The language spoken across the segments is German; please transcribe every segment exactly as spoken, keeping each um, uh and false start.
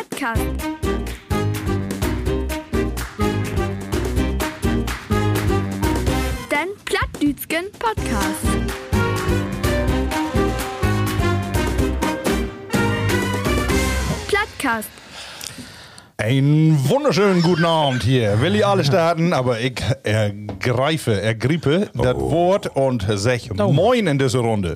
Plattcast. Den Plattdütschen Podcast. Plattcast. Einen wunderschönen guten Abend hier. Will ich alle starten, aber ich ergreife, ergrippe oh. das Wort und sag oh. Moin in dieser Runde.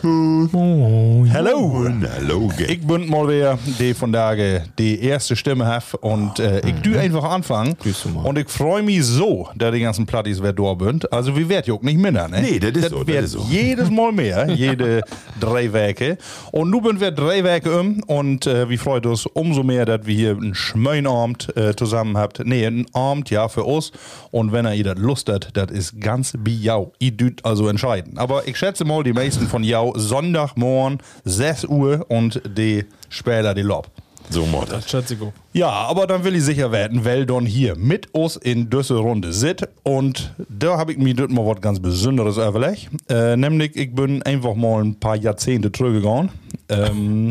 Oh. Hallo. Hallo. Ich bin mal wieder die von Tage die erste Stimme hat und äh, ich tue einfach anfangen. Und ich freue mich so, dass die ganzen Plattis wer da sind. Also wir werden ja auch nicht minder, ne? Nee, das ist das so. Das ist so. Jedes Mal mehr, jede drei Werke. Und nun sind wir drei Werke um und äh, wir freuen uns umso mehr, dass wir hier einen Schmöin Abend äh, zusammen habt. Nee, ein Abend, ja, für uns. Und wenn ihr das Lust habt, das ist ganz wie jau. Ihr dürft also entscheiden. Aber ich schätze mal, die meisten von jau Sonntagmorgen, sechs Uhr und die später die Lob. So macht das. Schätze ich auch. Ja, aber dann will ich sicher werden, weil Don hier mit uns in dieser Runde sitzt. Und da habe ich mir dort mal was ganz Besonderes überlegt. Äh, nämlich, ich bin einfach mal ein paar Jahrzehnte zurückgegangen. Ähm,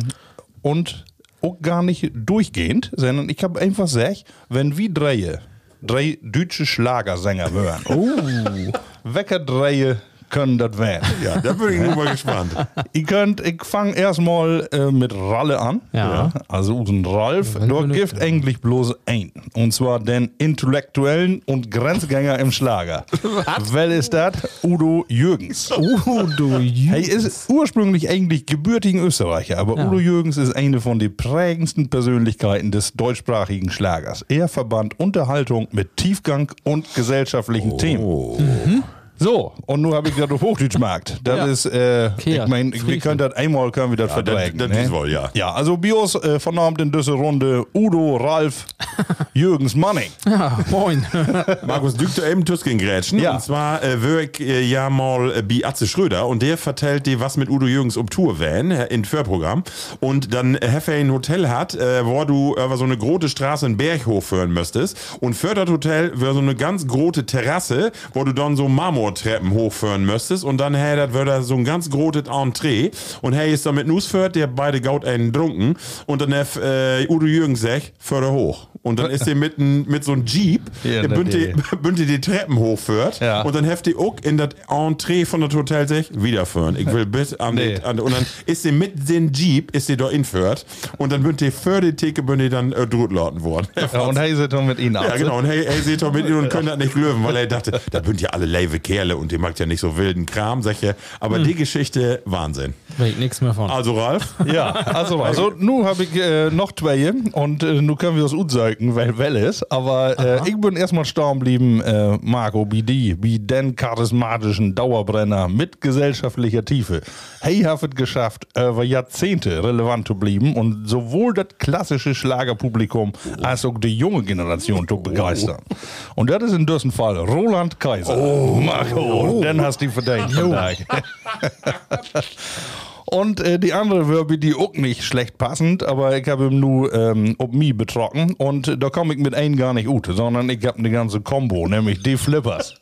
und auch gar nicht durchgehend, sondern ich habe einfach gesagt, wenn wir drei, drei deutsche Schlagersänger hören, oh, welche drei können das werden? Ja, da bin ich nur mal gespannt. Ihr könnt, ich fange erstmal äh, mit Ralle an. Ja. Also unseren Ralf, dort gibt eigentlich bloß ein. Und zwar den Intellektuellen und Grenzgänger im Schlager. Was? Wer ist das? Udo Jürgens. Udo Jürgens. Er ist ursprünglich eigentlich gebürtigen Österreicher, aber ja. Udo Jürgens ist eine von den prägendsten Persönlichkeiten des deutschsprachigen Schlagers. Er verband Unterhaltung mit Tiefgang und gesellschaftlichen oh. Themen. Mhm. So, und nun habe ich gerade auf Hochdeutsch gemacht. Das ja. ist, äh, okay, ich meine, wir können das einmal können wir das ja, verträgen. Das, das ne? ist wohl, ja. Ja, also Bios äh, von Abend in dieser Runde Udo, Ralf, Jürgens, Manning. Ja, moin. Markus, du da eben Tusken grätschen. Ja. Und zwar äh, wär ich äh, ja mal äh, bei Atze Schröder und der vertellt dir, was mit Udo Jürgens um Tour wären äh, in Förprogramm. Und dann äh, er ein Hotel hat, äh, wo du über so eine große Straße in Berghof führen müsstest. Und für das Hotel wäre so eine ganz große Terrasse, wo du dann so Marmortreppen hochführen müsstest und dann hey, das würde so ein ganz großes Entree und hey ist da mit Nussfört, der beide gaut einen trunken und dann hat äh, Udo Jürgens sagt, förder hoch. Und dann ist der mit, n, mit so einem Jeep, ja, der bünte, bünte die Treppen hochführt ja. und dann heft die auch in das Entree von das Hotel sagt, wiederführen. Ich will bis an, nee. die, an und dann ist der mit dem Jeep, ist der da inführt und dann bünd die für die Theke bünd die dann äh, drutlauten worden. Ja, und hey, seid doch mit ihnen Ja, genau. Und hey, hey seht doch mit ihnen und könnt das nicht löwen, weil er dachte, da bünd ja alle leive Kerle und die mag ja nicht so wilden Kram, sag ich. Aber hm. die Geschichte, Wahnsinn. Weiß nichts mehr von. Also Ralf? Ja, also, also nun habe ich äh, noch zwei und äh, nun können wir das utsäugen, weil well ist. Aber äh, ich bin erstmal stehen geblieben, äh, Marco, wie die, wie den charismatischen Dauerbrenner mit gesellschaftlicher Tiefe. Hey, hat es geschafft, über Jahrzehnte relevant zu bleiben und sowohl das klassische Schlagerpublikum oh. als auch die junge Generation zu begeistern. Oh. Und das ist in diesem Fall Roland Kaiser. Oh, Marco, oh. Den hast du verdient. Und äh, die andere Wörbe, die auch nicht schlecht passend, aber ich habe ihm nur ähm, ob mich betrocken und äh, da komme ich mit einem gar nicht gut, sondern ich habe eine ganze Combo, nämlich die Flippers.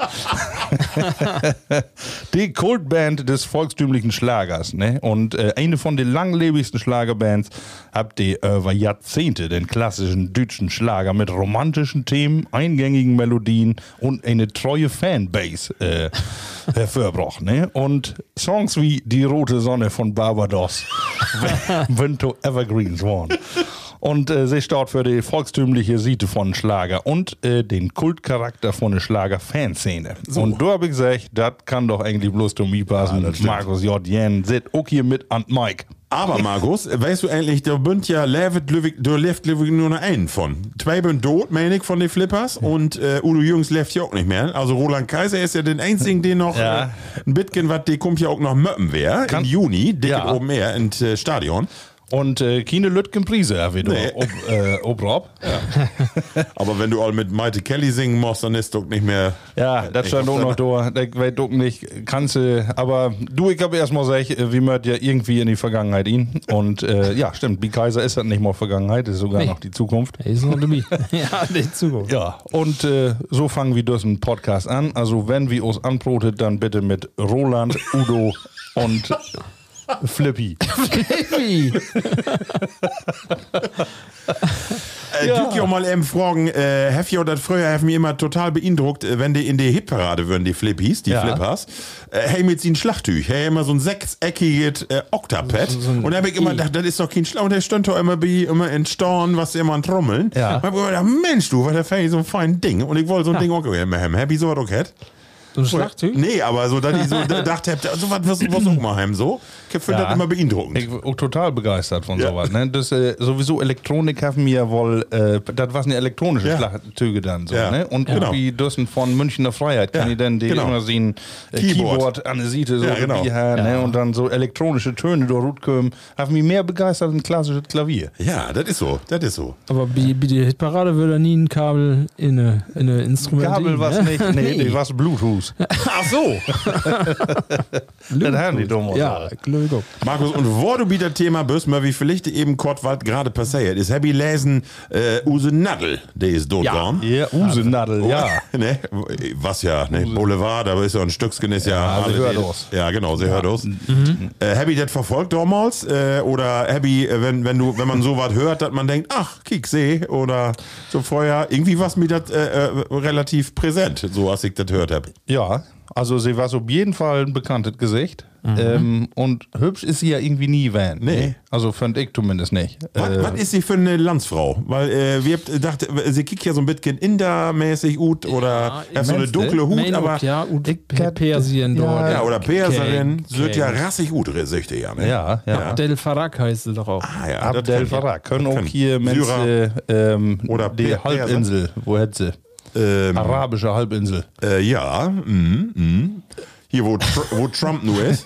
Die Kultband des volkstümlichen Schlagers, ne? Und äh, eine von den langlebigsten Schlagerbands habt die über Jahrzehnte den klassischen deutschen Schlager mit romantischen Themen, eingängigen Melodien und eine treue Fanbase äh, hervorgebracht, ne? Und Songs wie Die rote Sonne von Barbados, When to Evergreens waren. Und äh, sie steht für die volkstümliche Seite von Schlager und äh, den Kultcharakter von der Schlager-Fanszene. So. Und da habe ich gesagt, das kann doch eigentlich bloß zu mir passen. Ja, Markus J. Jen sitzt auch hier mit an Mike. Aber Markus, weißt du eigentlich, da bünd ja lebt, da lebt nur noch einen von. Zwei bünd tot, meine ich, von den Flippers und äh, Udo Jürgens lebt ja auch nicht mehr. Also Roland Kaiser ist ja den einzigen, den noch ja. äh, ein bisschen, was die kommt ja auch noch Möppen wäre. Im Juni, dick ja. oben mehr ins äh, Stadion. Und äh, keine Lütgen Prise, ja, wieder. Nee. Ob, äh, ob Rob. Ja. Aber wenn du all mit Maite Kelly singen musst, dann ist doch nicht mehr. Ja, das stand auch noch da. Ich weiß doch nicht, kannst du. Aber du, ich habe erstmal gesagt, wir möchten ja irgendwie in die Vergangenheit ihn. Und äh, ja, stimmt, wie Kaiser ist das nicht mal Vergangenheit, ist sogar nee. noch die Zukunft. Er ist noch dabei. Ja, die Zukunft. Ja, und äh, so fangen wir diesen Podcast an. Also, wenn wir uns anbrotet, dann bitte mit Roland, Udo und Flippy. Flippy. Äh, ja. Du ja mal eben fragen, äh, hef ja das früher hef mich immer total beeindruckt, äh, wenn die in die Hitparade würden, die Flippies, die Ja. Flippers, äh, hey mit sin Schlachttuch, hey immer so ein sechseckiges äh, Oktapad. So- so ein und da hab ich immer I. gedacht, das ist doch kein Schlau. Und der stand doch immer bei, immer in Storn, was immer an Trommeln. Ja. Und ich hab immer gedacht, Mensch, du, was der fand ich so ein fein Ding. Und ich wollte so ein Ding auch haben. Happy so was auch hätt. So ein Schlachttyp? Nee, aber so, dass ich so dachte, so was wirst du auch mal haben, so. Ich finde Ja. das immer beeindruckend. Ich bin auch total begeistert von Ja. sowas. Ne? Das, äh, sowieso Elektronik haben wir wohl, äh, das war eine elektronische Ja. Schlachtzüge dann so. Ja. Ne? Und Genau. irgendwie dürfen von Münchner Freiheit kann Ja, ich dann die genau. immer sehen, äh, Keyboard. Keyboard an der Seite so Ja, genau. wie her, ne? Ja. Und dann so elektronische Töne durch Rut kommen. Haben mich mehr begeistert als ein klassisches Klavier. Ja, das ist so, das ist so. Aber bei, bei der Hitparade würde nie ein Kabel in eine, in eine Instrument. Kabel was ne? nicht, nee, nee, was Bluetooth. Ach so. Das haben die dumm. Ja, Glück. Markus, und wo du wieder Thema bist, mal wie vielleicht eben kurz, was gerade passiert ist, hab ich lesen, äh, Use Nadel, der ist dort Ja. gegangen. Ja, Usenadel, ja. Ne? Was ja, ne? Boulevard, aber ist ja ein Stückchen, ist ja. Ja, sie alle- hört aus. Ja, genau, sie hört aus. Äh, hab ich das verfolgt damals? Äh, oder hab ich, äh, wenn, wenn, du, wenn man so was hört, dass man denkt, ach, kick, seh, oder so vorher, irgendwie war mir das äh, äh, relativ präsent, so als ich das gehört hab. Ja, also sie war so auf jeden Fall ein bekanntes Gesicht. Ähm, und hübsch ist sie ja irgendwie nie van. Nee. Ne? Also fand ich zumindest nicht. Was, Äh, was ist sie für eine Landsfrau? Weil äh, wir habt gedacht, sie kickt ja so ein bisschen Inder-mäßig ut oder Ja, hat so eine meinst du? dunkle Hut, Main aber Up, ja, und Ich kann- Persien ja, dort. ja, oder Perserin, Okay, sie wird ja okay. rassig gut, süchte ja, ne? ja, ja. Abdel Farak heißt sie doch auch. Ah, ja, das Abdel kenn ich. Farah. Können Das auch kenn ich. hier Menschen, Syrer, ähm, Oder die Per- Halbinsel, wo hat sie? ähm, Arabische Halbinsel. äh, ja, mhm, mhm. Hier, wo, Tr wo Trump nur ist.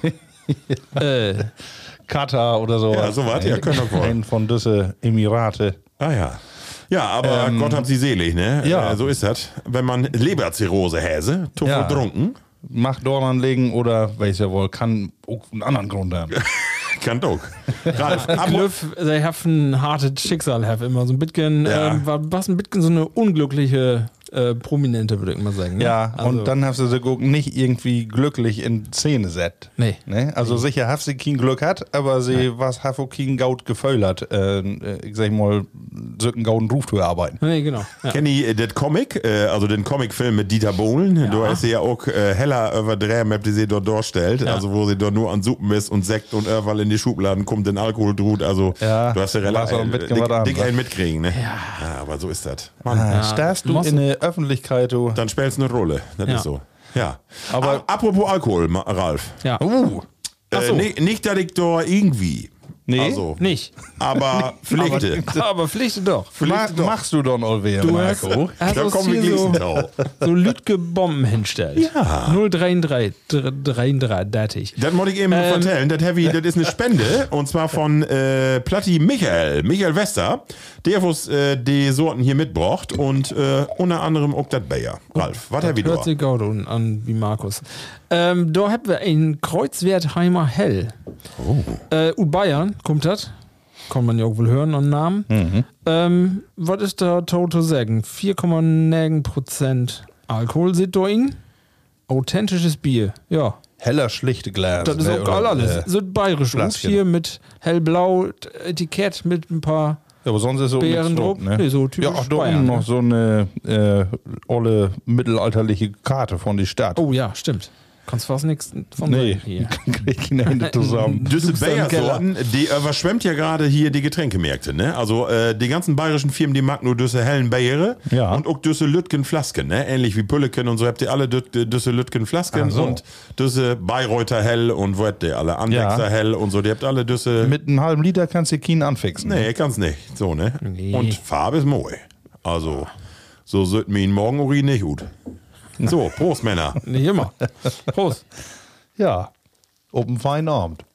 Äh, Katar oder so. Ja, sowas, ja, können wir wohl. Ein von diese Emirate. Ah ja. Ja, aber Gott hat sie selig, ne? ja. Äh, so ist das. Wenn man Leberzirrhose häse, tuff Ja. und trunken, Macht Dorn anlegen oder, weiß ja wohl, kann auch einen anderen Grund haben. kann doch. Ralf, aber, Glüff, sie haben ein hartes Schicksal, have immer so ein bisschen, Ja. ähm, war was ein bisschen so eine unglückliche äh, Prominente, würde ich mal sagen. Ne? Ja, Also, und dann hast du sie gucken, nicht irgendwie glücklich in Szene set. Nee. Ne? Also sicher hat sie kein Glück hat, aber sie was hat auch kein Gaut gefeulert. Äh, ich sag mal, so einen gauden Ruf zu erarbeiten. Nee, genau. Ja. kenn ich äh, das Comic, äh, also den Comicfilm mit Dieter Bohlen. Du hast sie ja auch äh, heller überdrehen, die sie dort darstellt. Also wo sie dort nur an Suppen ist und Sekt und irgendwann in die Schubladen kommt, den Alkohol drut. Also Ja, du hast ja warst auch relativ ein äh, bisschen was dick, an, dick was? einen mitkriegen, ne? Ja. Aber so ist das. Mann, Ah, Starrst du Musst in der Öffentlichkeit, du. dann spielst du eine Rolle. Das Ja. ist so. Ja. Aber- Aber apropos Alkohol, Ma- Ralf. Ja. Uh, Ach Äh, so. nicht, nicht, dass ich da irgendwie. Nee? Also, Nicht. aber Pflichte. Aber Pflichte doch. Ma machst du dann Olvea, Du hast, Marco? hast Da uns kommen wir hier gleich so, drauf. so Lütge Bomben hinstellt. Ja. null drei drei drei drei datig. Das wollte ich eben Ähm. vertellen. Das, Heavy, das ist eine Spende und zwar von äh, Platti Michael, Michael Wester, der was äh, die Sorten hier mitbracht und äh, unter anderem auch das Bayer. Ralf, was Heavy Hört da? sich gut an, an wie Markus. Ähm, da haben wir ein Kreuzwertheimer Hell. Oh. Äh, und Bayern kommt das. Kann man ja auch wohl hören an Namen. Mhm. Ähm, was ist da to sagen? vier Komma neun Prozent Alkohol sind da in. Authentisches Bier. Ja. Heller, schlichte Glas. Das ist ne? auch geil Oder, alles. äh, So bayerisch gut Flaschen. hier mit hellblau Etikett mit ein paar. Ja, aber sonst ist so Beeren nichts drauf? ne? Nee, so typisch Ja, auch da Bayern, unten ne? noch so eine äh, olle mittelalterliche Karte von der Stadt. Oh ja, stimmt. Kannst fast nichts von nee, sagen hier. krieg ich nicht Hände zusammen. Diese Du bist im Keller. Bayer-Sorten, die überschwemmt ja gerade hier die Getränkemärkte, ne? Also äh, die ganzen bayerischen Firmen, die mag nur diese hellen Bayere Ja. und auch diese Lütgen Flasken, ne? Ähnlich wie Pülleken und so habt ihr alle dü- diese Lütgen Flasken Ach so. und diese Bayreuther Hell und wo habt ihr alle Andexer Ja. Hell und so, die habt alle diese. Mit einem halben Liter kannst du keinen anfixen. Nee, kannst nicht. So, ne? Nee. Und Farbe ist moi. Also, so sollte mir ihn morgen Urin nicht gut. So, Prost, Männer. Nicht immer. Prost. Ja, auf einen feinen Abend.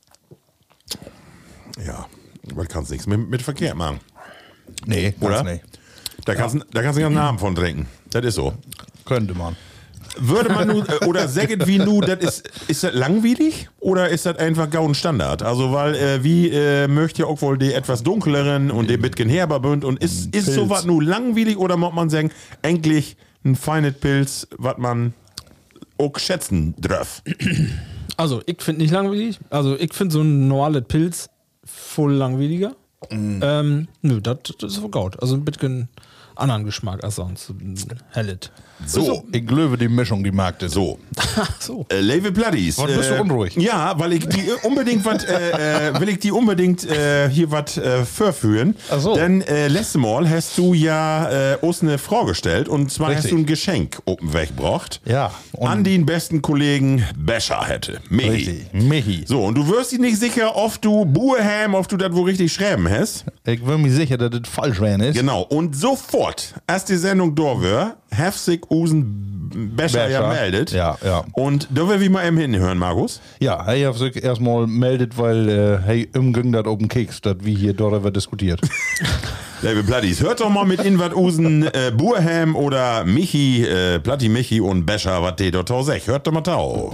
Ja, weil kannst nichts mit, mit Verkehr machen. Nee, Oder? nicht. Da kannst du da kannst du den ganzen Abend von trinken. Das ist so. Könnte man. Würde man nu, äh, oder sagen wie nu, das ist, ist das langweilig oder ist das einfach gaun Standard? Also, weil, äh, wie äh, möchte ja auch wohl die etwas dunkleren und die bisschen herber bünd und ist, ist Pilz. sowas nu langweilig oder muss man sagen, eigentlich ein feines Pilz, was man auch schätzen darf? Also, ich finde nicht langweilig. Also, ich finde so ein normales Pilz voll langweiliger. Mm. Ähm, nö, das ist so gut. Also, ein bisschen anderen Geschmack als sonst. Hellet. So, so, ich glaube die Mischung, die mag das. So. so. Äh, Level Bloodies. Was, bist du unruhig? Ja, weil ich die unbedingt was, äh, äh, will ich die unbedingt äh, hier was äh, verführen. Ach so. Denn äh, letztes Mal hast du ja äh, uns eine Frage gestellt und zwar Richtig. hast du ein Geschenk oben weggebracht. Ja. Und An den besten Kollegen Bescher hätte. Michi. richtig. Michi. So, und du wirst dir nicht sicher, ob du Buehem, ob du das wo richtig schreiben hast. Ich bin mir sicher, dass das falsch wäre. Ist. Genau. Und sofort, als die Sendung da war, hat sich Usen Bescher ja Bescher. meldet. Ja, ja. Und da will wir mal eben hinhören, Markus. Ja, er hat sich erstmal meldet, weil äh, hey, umging das oben Keks, dass wir hier darüber diskutiert. Liebe Plattis, hört doch mal mit in wat Usen äh, Burham oder Michi, äh, Platti Michi und Bescher, wat die dort sagen. Hört doch mal tau.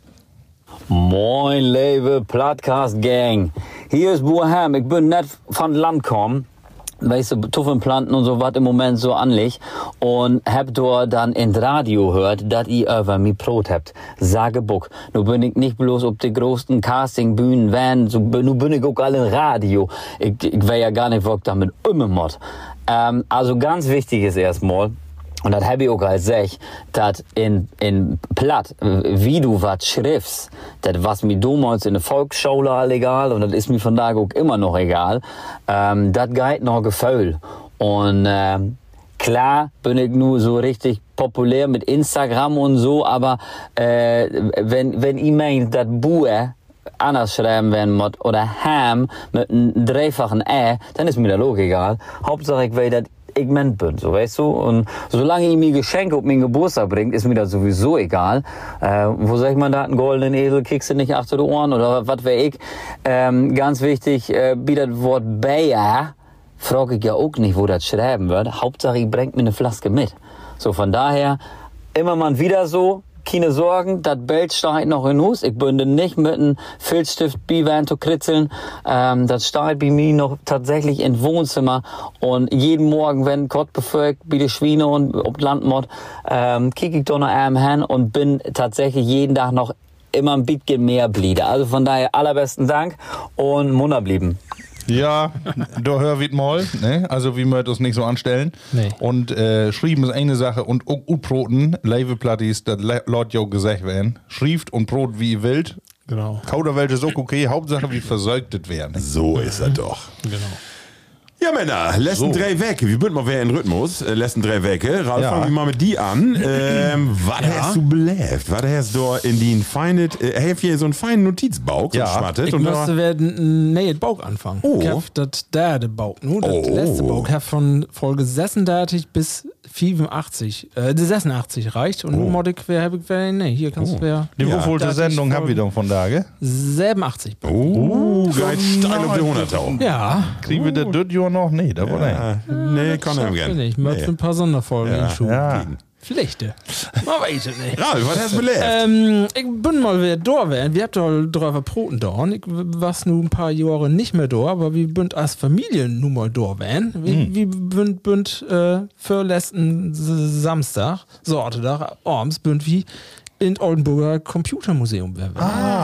Moin, lieve Plattcast Gang. Hier ist Burham. Ich bin net von Land kommen. Weißt du, Tuffelplanten und so was im Moment so anlich. Und hab dort dann in Radio gehört, dass ihr über mich Brot habt. Sage Buck. Nu bin ich nicht bloß auf die großen Castingbühnen, Van, so, nu bin ich auch alle in Radio. Ich, ich wär ja gar nicht, wo ich damit immer mod. Ähm, also ganz wichtig ist erstmal, und das habe ich auch gesagt, dass in, in Platt, wie du was schriftst, das was mir damals in der Volksschule egal und das ist mir von da auch immer noch egal, ähm, das geht noch Gefühl. Und ähm, klar bin ich nur so richtig populär mit Instagram und so, aber äh, wenn, wenn ich meint, dass Bue anders schreiben werden muss oder Ham mit einem dreifachen Ä, dann ist mir das auch egal. Hauptsache ich will, dass ich Mensch bin, so weißt du. Und solange ich mir Geschenke auf meinen Geburtstag bringt, ist mir das sowieso egal. Äh, wo sag ich mal, da einen goldenen Esel kriegst du nicht achter die Ohren oder was wär ich. Ähm, ganz wichtig, äh, wie das Wort Bayer, frage ich ja auch nicht, wo das schreiben wird. Hauptsache ich bringt mir eine Flaske mit. So von daher, immer mal wieder so, keine Sorgen, das Bild steht noch in Hus. Ich bin nicht mit einem Filzstift Biwan zu kritzeln. Ähm, das steht bei mir noch tatsächlich im Wohnzimmer. Und jeden Morgen, wenn Gott befeuert, wie die Schweine und ob Landmod, ähm, kicke ich da noch einmal hin und bin tatsächlich jeden Tag noch immer ein bisschen mehr bliebe. Also von daher allerbesten Dank und munter blieben. Ja, da hör wir mal, ne? Also wie wir das nicht so anstellen. Nee. Und äh, schrieben ist eine Sache und auch Broten, Leiveplattis, das laut jo gesagt werden. Schrift und Brot wie ihr wollt. Genau. Kauderwelsch ist auch okay, Hauptsache wie versäugtet werden. So ist er doch. Genau. Ja, Männer, letzten So. drei Wecke. Wir sind mal wer in Rhythmus. Äh, letzten drei Wecke. Ralf, Ja. fangen wir mal mit die an. Ähm, was hast du belebt? Was hast du in den feinen, äh, hilf hier so einen feinen Notizbauch Ja. geschmattet? Ich und müsste da, werden nee, den Bauch anfangen. Oh. Ich hab das derde Bauch, nur das Oh. letzte Bauch. Ich hab von Folge sechsundachtzig bis fünfundachtzig, äh, sechsundachtzig reicht und nun mod ich, wer hab ich, wer, nee, hier kannst du, wer, Die Ja. wofür Da die hatte ich Sendung haben wir Folgen. dann von da, gell? siebenundachtzig. oh, gleich steil auf die hunderttau. Ja. Kriegen wir das das Jahr noch? Nee, da war nicht. Äh, nee, kann er Schaffe gern. nicht. Möchte Nee. ein paar Sonderfolgen Ja. hinschuben. Ja. Pflichte. Man weiß es nicht. Ralf, was hast du belebt? Ähm, ich bin mal wieder da werden. Wir habt doch drüber Broten da. Und ich was nun ein paar Jahre nicht mehr da, aber wir sind als Familie nun mal da werden. Wir, wir sind, sind äh, für letzten S- Samstag, Sortedach, abends, sind wir in Oldenburger Computermuseum werden.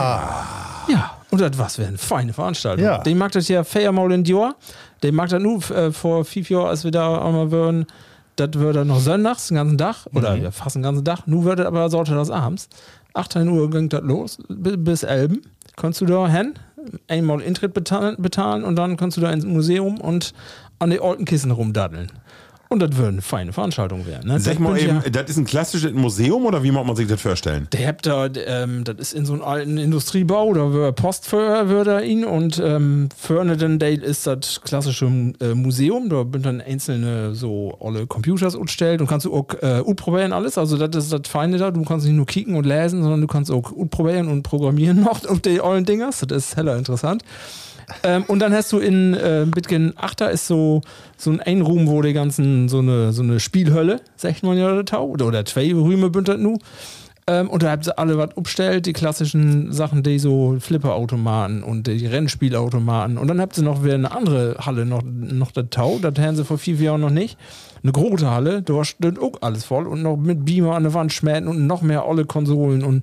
Ah. Ja, und das was wäre eine feine Veranstaltung. Ja. Den mag das ja viermal in Jahr. Den mag das nur äh, vor fünf Jahren, als wir da einmal waren. Das wird dann noch sonntags, den ganzen Tag. Oder ja, fast den ganzen Tag. Nun wird das aber sollte das abends. achtzehn Uhr ging das los. b- Bis Elben. Kannst du da hin, einmal Eintritt bezahlen, bezahlen und dann kannst du da ins Museum und an die alten Kissen rumdaddeln. Und das würde eine feine Veranstaltung werden. Ne? Sag Das mal bin eben, ja, das ist ein klassisches Museum oder wie muss man sich das vorstellen? der habt da, ähm, das ist in so einem alten Industriebau, da wird Post für, für da ihn und ähm, Fernandale ist das klassische äh, Museum, da sind dann einzelne so alle Computers utstellt und kannst du auch äh, utprobieren alles, also das ist das Feine da, du kannst nicht nur kicken und lesen, sondern du kannst auch utprobieren und programmieren noch auf die allen Dingers, das ist heller interessant. Ähm, und dann hast du in äh, Bitgen Achter ist so, so ein Einraum, wo die ganzen, so eine, so eine Spielhölle, sagt man ja, oder Tau, oder, oder zwei Rüme bündert nu. Ähm, und da habt ihr alle was umstellt, die klassischen Sachen, die so Flipperautomaten und die Rennspielautomaten. Und dann habt ihr noch wieder eine andere Halle, noch, noch der Tau, das haben sie vor vier Jahren noch nicht. Eine große Halle, da steht auch alles voll und noch mit Beamer an der Wand schmähen und noch mehr alle Konsolen und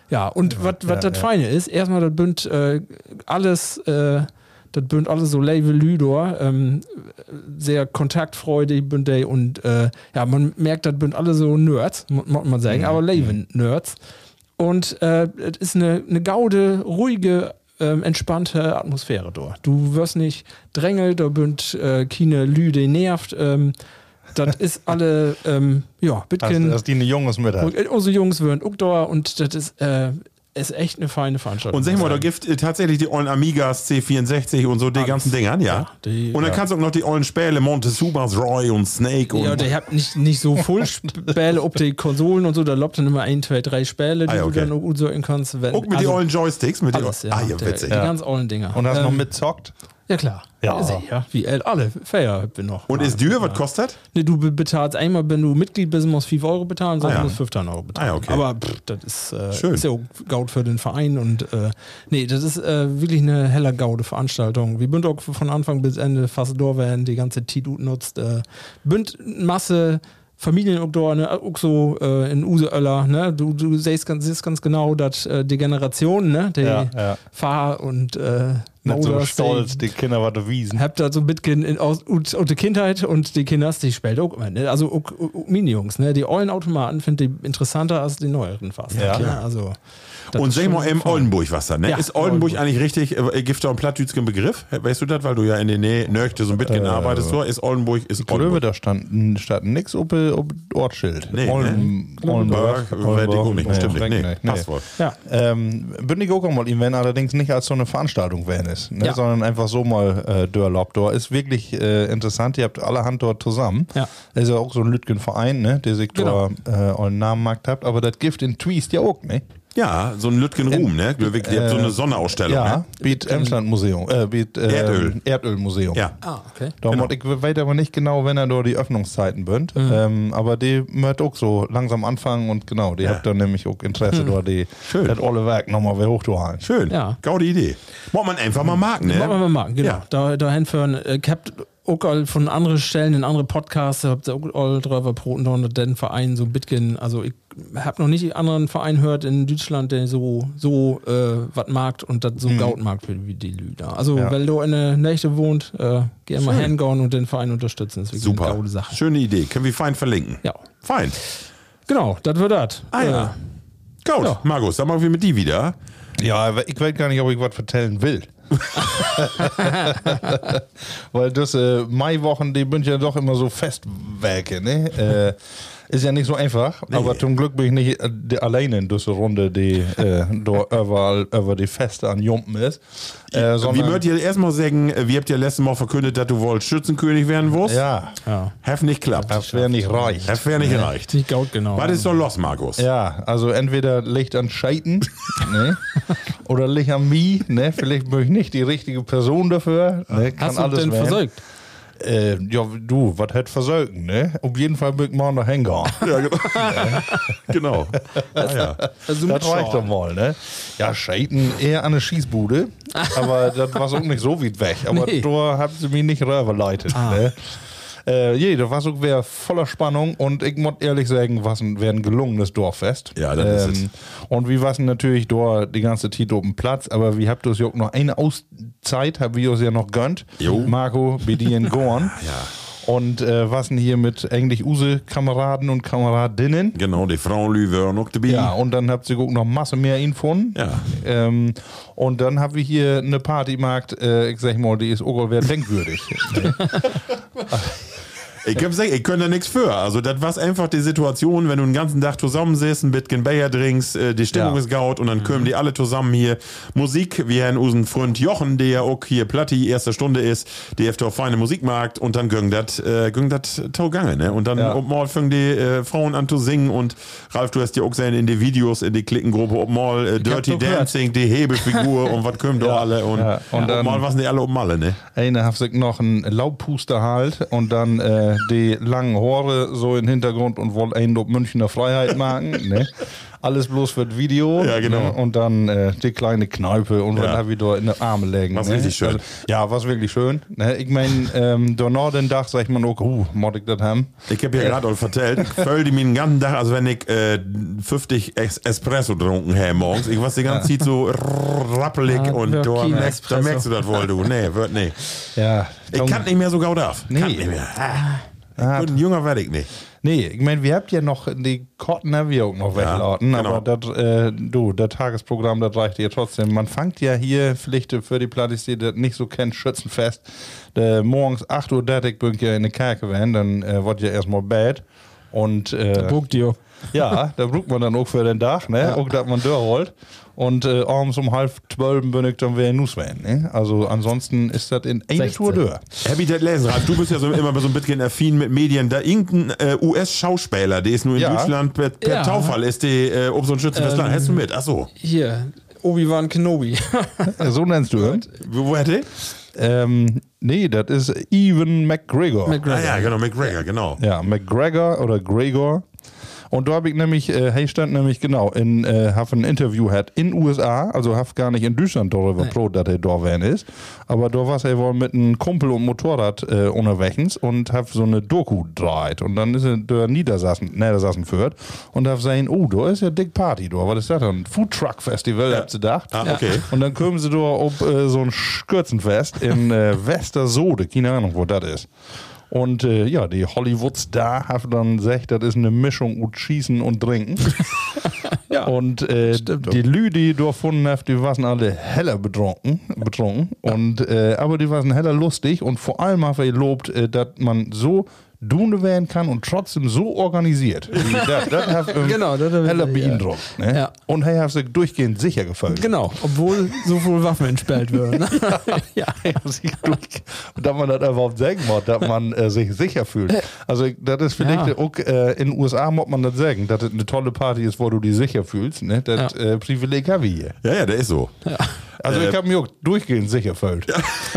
Ja, und was ja, das ja. Feine ist, erstmal, das bünd äh, alles, äh, das bünd alles so Label Lüdor, ähm, sehr kontaktfreudig bünd die und äh, ja, man merkt, das bünd alle so Nerds, muss man sagen, aber Label-Nerds. Und äh, es ist eine, eine gaude, ruhige, ähm, entspannte Atmosphäre dort. Du wirst nicht drängelt, da bünd äh, keine Lüde nervt, ähm, das ist alle, ähm, ja, Bitcoin. Dass die eine Junges mit hat. Unsere Jungs würden auch da und das ist, äh, ist echt eine feine Veranstaltung. Und sag mal, da gibt äh, tatsächlich die ollen Amigas, C vierundsechzig und so die Alles. ganzen Dinger, ja? Ja, die- und dann kannst du auch noch die ollen Späle, Montezumas, Roy und Snake und. Ja, der hat nicht, nicht so voll Späle ob die Konsolen und so, da lobt dann immer ein, zwei, drei Späle, die Ah, ja, okay. du dann auch gut sagen kannst. Wenn, auch mit die ollen Joysticks, mit die alles, ja, Ah, ja, der- witzig. Die ganz ollen Dinger. Und hast Ähm, noch mitzockt? Ja, klar. Ja. Sicher. Wie el- alle. Fair bin noch. Und ist Dür, was kostet? Nee, du be- bezahlst einmal, wenn du Mitglied bist, musst fünf Euro bezahlen, sonst Ah, ja. musst du fünfzehn Euro bezahlen. Ah, ja, okay. Aber pff, das ist, äh, Schön. ist ja auch Gaud für den Verein und äh, nee, das ist äh, wirklich eine heller Gaude Veranstaltung. Wir bünd auch von Anfang bis Ende fast da, wenn die ganze Tidut nutzt. Äh, bünd Masse Familien auch da, ne, auch so äh, in Useöller, ne, du, du siehst ganz, siehst ganz genau, dass äh, die Generation, ne, die Ja, ja. Fahr- und äh, Nicht so Mauders, stolz, die Kinder was wiesen. habt da so ein bisschen in, aus, aus, aus der Kindheit und die Kinder, die spielt auch immer, ne? Also auch, auch, auch Mini-Jungs, ne? Die ollen Automaten finde ich interessanter als die neueren fast. Ja. Ne? Also, das Und ist sag schon mal, im fein. Oldenburg was da, ne? Ja, ist Oldenburg Oldenburg. eigentlich richtig, äh, gibt da einen plattdütschen Begriff? Weißt du das, weil du ja in der Nähe Nöchte so ein bisschen Äh, arbeitest, so? Ist Oldenburg, ist Ich glaube, Oldenburg. da stand, stand nix auf dem Ortsschild. Nee, Olden, ne? Oldenburg. Weiß ich auch nicht, stimmt nicht. Nee, Nee, nee. passt wohl. Ja. Ähm, bin ich auch mal ihm, wenn allerdings nicht als so eine Veranstaltung werden ist, ne? Ja. sondern einfach so mal äh, Dörlop. Da ist wirklich äh, interessant, ihr habt allerhand dort zusammen. Ja. Ist ja auch so ein Lütgen-Verein, ne? der sich Genau. da äh, euren Namenmarkt habt, aber das Gift in Twist ja auch, ne? Ja, so ein Lütgen Ruhm, ne? Ihr habt so eine Sonderausstellung, Ja, ne? Biet Emsland Museum, äh, Biet äh, Erdöl. Erdölmuseum. Ja. Ah, okay. Da Genau. mod- ich weiß aber nicht genau, wenn er da die Öffnungszeiten bünd. Ähm, aber die möcht auch so langsam anfangen und genau, die Ja. habt dann nämlich auch Interesse, da die Schön. das olle Werk nochmal wieder hochzuhalten. Schön. Ja. Gaude Idee. Muss man einfach mal marken, ne? Wollen wir mal machen, genau. Ja. Da, dahin führen. Äh, ich hab auch all von anderen Stellen in andere Podcasts, habt ihr auch all drüber Broten und den Verein so ein bisschen, also ich hab noch nicht einen anderen Verein gehört in Deutschland, der so, so äh, was mag und das so Gaut mag wie die Lüder. Also, Ja. wenn du in der Nächte wohnt, äh, gerne mal Schön. hingehen und den Verein unterstützen. Das ist wirklich Super. eine gaude Sache. Schöne Idee. Können wir fein verlinken. Ja. Fein. Genau, das wird das. Ah ja. Gut, ja. Markus, dann machen wir mit die wieder. Ja, aber ich weiß gar nicht, ob ich was vertellen will. Weil das äh, Maiwochen, die sind ja doch immer so Festwerke, ne? Äh, ist ja nicht so einfach, aber zum Glück bin ich nicht äh, die, alleine in dieser Runde, die äh, da überall über die Feste an Jumpen ist. Äh, Wie sondern, möchtet ihr erstmal sagen, äh, wie habt ihr letztes Mal verkündet, dass du wollt Schützenkönig werden wirst? ja, Ja. Hef nicht klappt. das wäre nicht reich. Hef wäre nicht reicht. Nicht Gaut, genau. Was ist doch los, Markus? Ja, also entweder liegt an Scheiten, ne? Oder liegt an mir, ne? Vielleicht bin ich nicht die richtige Person dafür. Ne? Kann Hast du alles denn werden. versäugt? Äh, ja, du, was hätt versäugen, ne? Auf jeden Fall bin ich mal noch hängen. Ja, genau. genau. Ah, ja. Also Das reicht doch mal, ne? Ja, Scheiten eher an eine Schießbude, aber das war so nicht so weit weg. Aber Nee. da haben sie mich nicht rübergeleitet, ne? Äh, je, das war so wär voller Spannung und ich muss ehrlich sagen, was ein, wär ein gelungenes Dorffest. Ja, das ist es. Und wie was natürlich dort die ganze Zeit auf dem Platz, aber wie habt ihr auch noch eine Auszeit, habt ihr uns ja noch gönnt. Jo. Marco, Bedien, Gorn. Ja. Und äh, was denn hier mit eigentlich Use-Kameraden und Kameradinnen? Genau, die Frauen Lüwe noch dabei. Ja, und dann habt ihr auch noch Masse mehr Infos. Ja. Ähm, und dann haben wir hier eine Party gemacht, äh, ich sag mal, die ist auch wer denkwürdig. Ich kann sagen, ich könnte da nichts für. Also, das war einfach die Situation, wenn du den ganzen Tag zusammensitzt, ein bisschen Bier trinkst, äh, die Stimmung Ja. ist gaut und dann kommen die alle zusammen hier. Musik, wie Herrn unseren Freund Jochen, der ja auch hier Platti, erste Stunde ist, der auf feine Musikmarkt und dann ging das, äh, ging das Taugange, ne? Und dann Ja. ob mal fangen die äh, Frauen an zu singen und Ralf, du hast ja auch gesehen in die Videos, in die Klickengruppe, ob mal äh, Dirty doch gehört. Dancing, die Hebefigur und was kommen da alle und, Ja. Und und dann- mal was die alle oben alle, ne? Eine hat sich noch einen Laubpuster halt und dann äh, die langen Haare so im Hintergrund und wollte einen auf Münchner Freiheit machen. Ne? Alles bloß für das Video. Ja, genau. Ne? Und dann äh, die kleine Kneipe und Ja. dann habe ich da in die Arme legen. Was ne? richtig schön. Also, ja, was wirklich schön. Ne? Ich meine, ähm, da nach den Tag sagt man auch, uh, mod ich das haben. Ich habe ja gerade auch vertellt, ich fülle die mir den ganzen Tag, also wenn ich äh, fünfzig Es- Espresso getrunken habe morgens, ich war die ganze Zeit so rappelig Ja, und wird da, kein merkst, Espresso. da merkst du das wohl, du. Nee, wird nee. Ja, Ich kann nicht mehr so gaut auf. Nee. Kann nicht mehr. Ah, gut, ein junger werde ich nicht. Nee, ich meine, wir habt ja noch die Karten, haben wir auch noch Ja, weglauten, genau. aber das, äh, du, das Tagesprogramm, das reicht ja trotzdem. Man fängt ja hier, vielleicht für die Plattis, die das nicht so kennt, Schützenfest. Äh, morgens acht Uhr dreißig bin ich ja in der Kerke werden, dann äh, wird ja erstmal Bett. Und äh, Buckt ihr. ja, da braucht man dann auch für den Tag, ne? Auch, dass man durchrollt. Und äh, abends um halb zwölf bin ich dann wieder in Nusswein, ne? Also ansonsten ist das in eine sechzehn. Tour durch. Hab ich das lesen, Ralf? Du bist ja so immer so ein bisschen affin mit Medien. Da irgendein äh, U S-Schauspieler, der ist nur in Ja. Deutschland per, per Ja. Taufall, ist die äh, ob so ein Schützenfest. Ähm, Hast du mit? Ach so. Hier, Obi-Wan Kenobi. So nennst du ihn? Wo, wo hätte? Ähm, nee, das ist Ewan McGregor. Ah ja, genau, McGregor, genau. Ja, McGregor oder Gregor. Und da habe ich nämlich, äh, hey, stand nämlich genau, in, äh, hab ein Interview hat in U S A, also hab gar nicht in Deutschland darüber pro, dass er da wären ist. Aber da war er wohl mit einem Kumpel und Motorrad äh, unterwegs und hab so eine Doku dreht. Und dann ist er da Niedersassen, Niedersassen führt und hab sagen, oh, da ist ja dick Party da. Was ist das denn? Food Truck Festival, Ja. habt ihr gedacht? Ah, okay. Und dann kommen sie da auf äh, so ein Skürzenfest in äh, Westersode, keine Ahnung, wo das ist. Und äh, ja, die Hollywood-Star hat dann gesagt, das ist eine Mischung aus Schießen und Trinken. Ja, und äh, die Lü, die da gefunden haben, die waren alle heller betrunken. betrunken. Und, äh, aber die waren heller lustig und vor allem hat er gelobt, äh, dass man so Dune werden kann und trotzdem so organisiert. Das, das hat ähm, Genau, das hat- heller ja. beeindruckt. Ne? Ja. Und er hat sich durchgehend sicher gefühlt. Genau, obwohl so viele Waffen entspellt werden. Ne? ja. sich durch, und dass man das überhaupt sagen muss, dass man äh, sich sicher fühlt. Also das ist vielleicht Ja. auch äh, in den U S A muss man das sagen, dass es eine tolle Party ist, wo du dich sicher fühlst. Ne? Das Ja. äh, Privileg habe ich hier. Ja, ja, der ist so. Also Äh, ich habe mich auch durchgehend sicher gefühlt.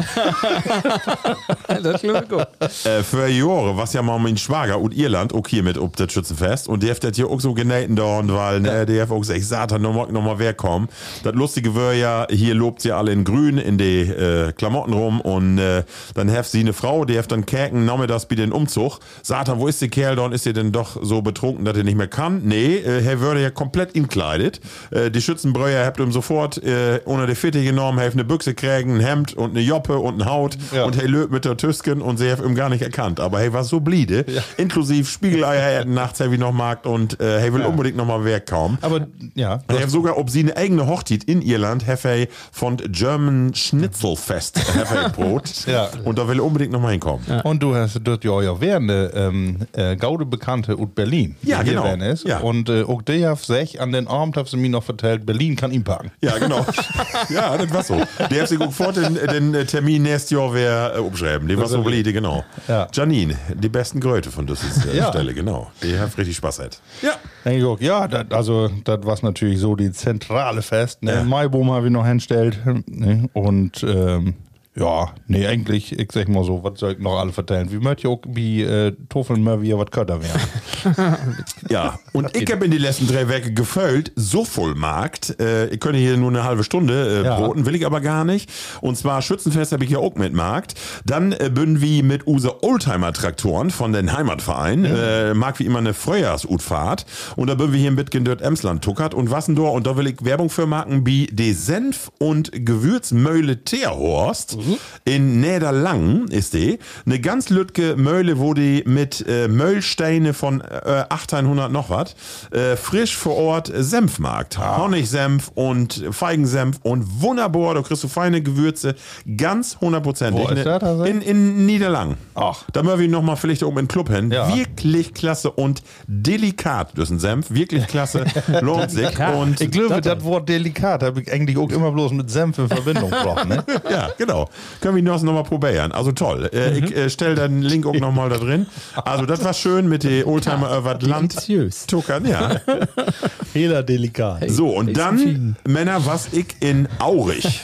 Das klingt gut. Äh, für Jahre was ja mal mein Schwager und Irland auch hier mit ob das Schützenfest und der hat das hier auch so genähten da und weil ne, der hat auch gesagt, Satan, noch mal, noch mal wer kommen. Das Lustige wäre ja, hier lobt sie alle in grün in die äh, Klamotten rum und äh, dann hat sie eine Frau, die hat dann Käken, nachmittags bei den Umzug. Satan, wo ist der Kerl da und ist der denn doch so betrunken, dass er nicht mehr kann? Nee, äh, er würde ja komplett inkleidet. Äh, die Schützenbrüder habt ihm sofort äh, ohne die Fitte genommen, hat eine Büchse kriegen, ein Hemd und eine Joppe und ein Haut Ja. und hey löbt mit der Tüsken und sie hat ihm gar nicht erkannt. Aber hey, war so bliede, inklusive Spiegeleier er hätten nachts hey, wie noch mag und äh, hey will unbedingt noch mal wer kaum. Aber ja, Er hat sogar, ob sie eine eigene Hochzeit in Irland, Hefe von German Schnitzelfest, Hefe Brot. Ja. Und da will er unbedingt noch mal hinkommen. und du hast dort ja ja während ähm, äh, Gaude Bekannte aus Berlin, die Ja, hier genau. wären ist. Ja. Und äh, auch der hat sich an den Abend hat sie mir noch vertellt, Berlin kann ihn packen. Ja, genau. Ja, das war so. Der hat sich auch vor den, den Termin nächstes Jahr wer äh, umschreiben. Die war so bliede, genau. Ja. Janine, die besten Gröte von dieser äh, Ja. Stelle, genau. Die hat richtig Spaß hat. Ja. Denk ich auch, ja, dat, also das war natürlich so die zentrale Fest. Ne? Ja. Maiboom habe ich noch hinstellt. Ne? Und ähm, ja, nee, eigentlich, ich sag mal so, was soll ich noch alle vertellen? Wie möchte ich auch wie äh, Toffeln mal wie was Kötter werden. Ja, und ich habe in die letzten drei Wochen gefüllt, so voll Markt. Äh, ich könnte hier nur eine halbe Stunde äh, Ja. broten, will ich aber gar nicht. Und zwar Schützenfest habe ich ja auch mit Markt. Dann äh, bin wir mit use Oldtimer-Traktoren von den Heimatverein. Äh, mag wie immer eine Frühjahrsutfahrt. Und da bin wir hier in Bitgen dort Emsland tuckert und Wassendor. Und da will ich Werbung für machen, wie die Senf- und Gewürzmöhle Teerhorst. In Niederlangen ist die. Eine ganz lütge Möhle, wo die mit äh, Möllsteine von äh, achtzehnhundert noch was äh, frisch vor Ort Senf macht. Honigsenf und Feigensenf und wunderbar, da kriegst du feine Gewürze, ganz hundertprozentig. Wo ist das, also? In, in Niederlangen. Ach. Da möchten wir noch mal vielleicht oben in den Club hin. Ja. Wirklich klasse und delikat. Das ist ein Senf, wirklich klasse, lohnt sich. Und Ich glaube, das Wort delikat habe ich eigentlich auch immer bloß mit Senf in Verbindung gebracht. Ne? ja, genau. Können wir das nochmal probieren. Also toll. Äh, Ich äh, stelle den Link auch nochmal da drin. Also das war schön mit den Oldtimer über das Land Deliziös. tuckern, ja. Hela delikat. So, und dann, Männer, was ich in Aurich.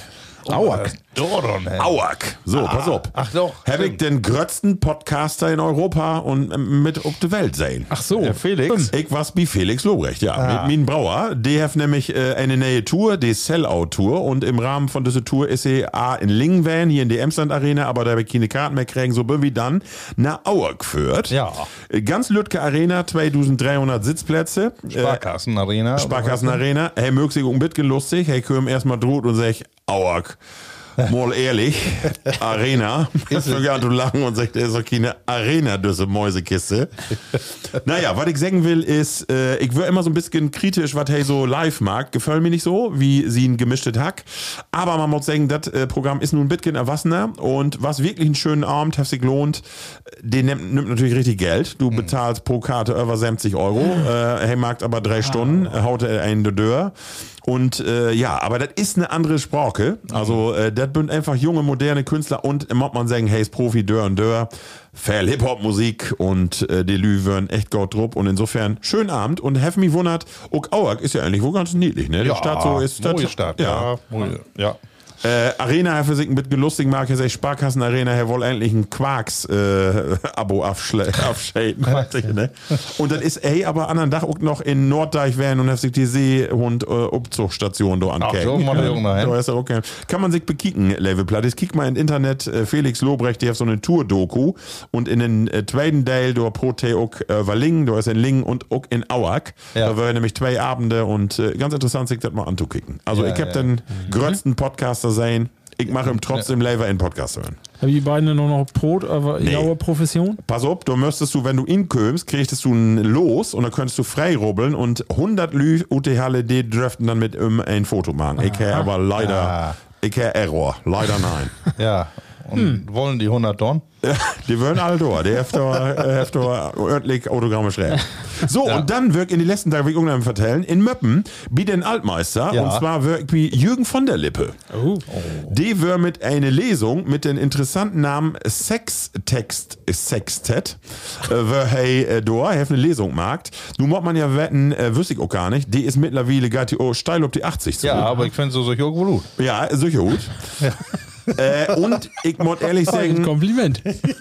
Auak. Doron, hey. Auak. So, pass auf. ach doch, Habe ich stimmt. den größten Podcaster in Europa und ähm, mit auf der Welt sehen. Ach so. Der Felix. Ich was wie Felix Lobrecht, ja. Ah. Mit Mien Brauer. Die hat nämlich äh, eine neue Tour, die Sellout-Tour. Und im Rahmen von dieser Tour ist sie A in Lingwan, hier in die Emsland Arena, aber da habe ich keine Karten mehr kriegen, so wie dann nach Auer geführt. Ja. Äh, Ganz Lütke Arena, zweitausenddreihundert Sitzplätze. Sparkassen-Arena. Äh, Sparkassen Arena. Hey, mögt sich ein bisschen lustig. Hey, komm erstmal droht und sag, Auer. Mal ehrlich, Arena. Ist so gern zu lachen und sagt, das ist doch keine Arena, diese Mäusekiste. Naja, was ich sagen will, ist, äh, ich wär immer so ein bisschen kritisch, was hey so live mag. Gefällt mir nicht so, wie sie ein gemischtes Hack. Aber man muss sagen, das äh, Programm ist nun ein bisschen erwachsener und was wirklich einen schönen Abend, hat sich lohnt, den nimmt, nimmt natürlich richtig Geld. Du bezahlst pro Karte über siebzig Euro. Äh, hey, mag aber drei Stunden, haut er einen der Dörr. Und äh, ja, aber das ist eine andere Sprache. Also äh, das sind einfach junge, moderne Künstler und muss man sagen, hey, ist Profi, Dörr und Dörr. Fair Hip-Hop-Musik und äh, die Lü würden echt gut drupp. Und insofern, schönen Abend und have mich wundert, auch Auag ist ja eigentlich wohl ganz niedlich, ne? Die Stadt so ist Moje Stadt, ja. ja. Moje, ja. Äh, Arena, Herr für sich ein bisschen lustig mag, er sagt Sparkassen Arena, Herr wohl endlich ein Quarks äh, Abo abschäden. Ne? Und dann ist ey aber anderen Tag auch noch in Norddeich werden und hat sich die Seehund äh, Obzugstation da Ach, ankecken. so, mal da irgendwann. Da ist er okay. Kann man sich bekicken, Levelplatte. Kick mal im Internet, äh, Felix Lobrecht, die hat so eine Tour-Doku und in den äh, zweiten Teil, da pro Tee auch äh, war Lingen, da ist in Lingen und auch in Auag. Ja. Da war nämlich zwei Abende und äh, ganz interessant, sich das mal anzukicken. Also Ja, ich hab ja. den größten Podcaster sein. Ich mache ihm trotzdem Lever in Podcast hören. Haben die beiden noch noch Brot, aber Nee. genaue Profession? Pass auf, du müsstest du, wenn du ihn kömmst, kriegst du ein Los und dann könntest du frei rubbeln und hundert Lü U T Halle, die dürften dann mit ihm ein Foto machen. Ich habe aber leider, Ah. ich habe Error. Leider nein. Ja. Und wollen die hundert Tonnen? Die würden alle da. Die haben da ordentlich Autogramme schreiben. So, Ja. und dann wirkt in die letzten Tage, wie ich irgendwann vertellen, in Möppen, wie den Altmeister, Ja. und zwar wirkt wie Jürgen von der Lippe. Oh. Die wär mit einer Lesung mit den interessanten Namen Sextext Sextet. Äh, wär hey äh, da, hef eine Lesung macht. Nun muss man ja wetten, äh, wüsste ich auch gar nicht, die ist mittlerweile gar die, oh, steil auf die achtzig zu. Ja, aber ich finde so solche auch gut. Ja, sicher gut. äh, und ich muss ehrlich Ein sagen, Kompliment.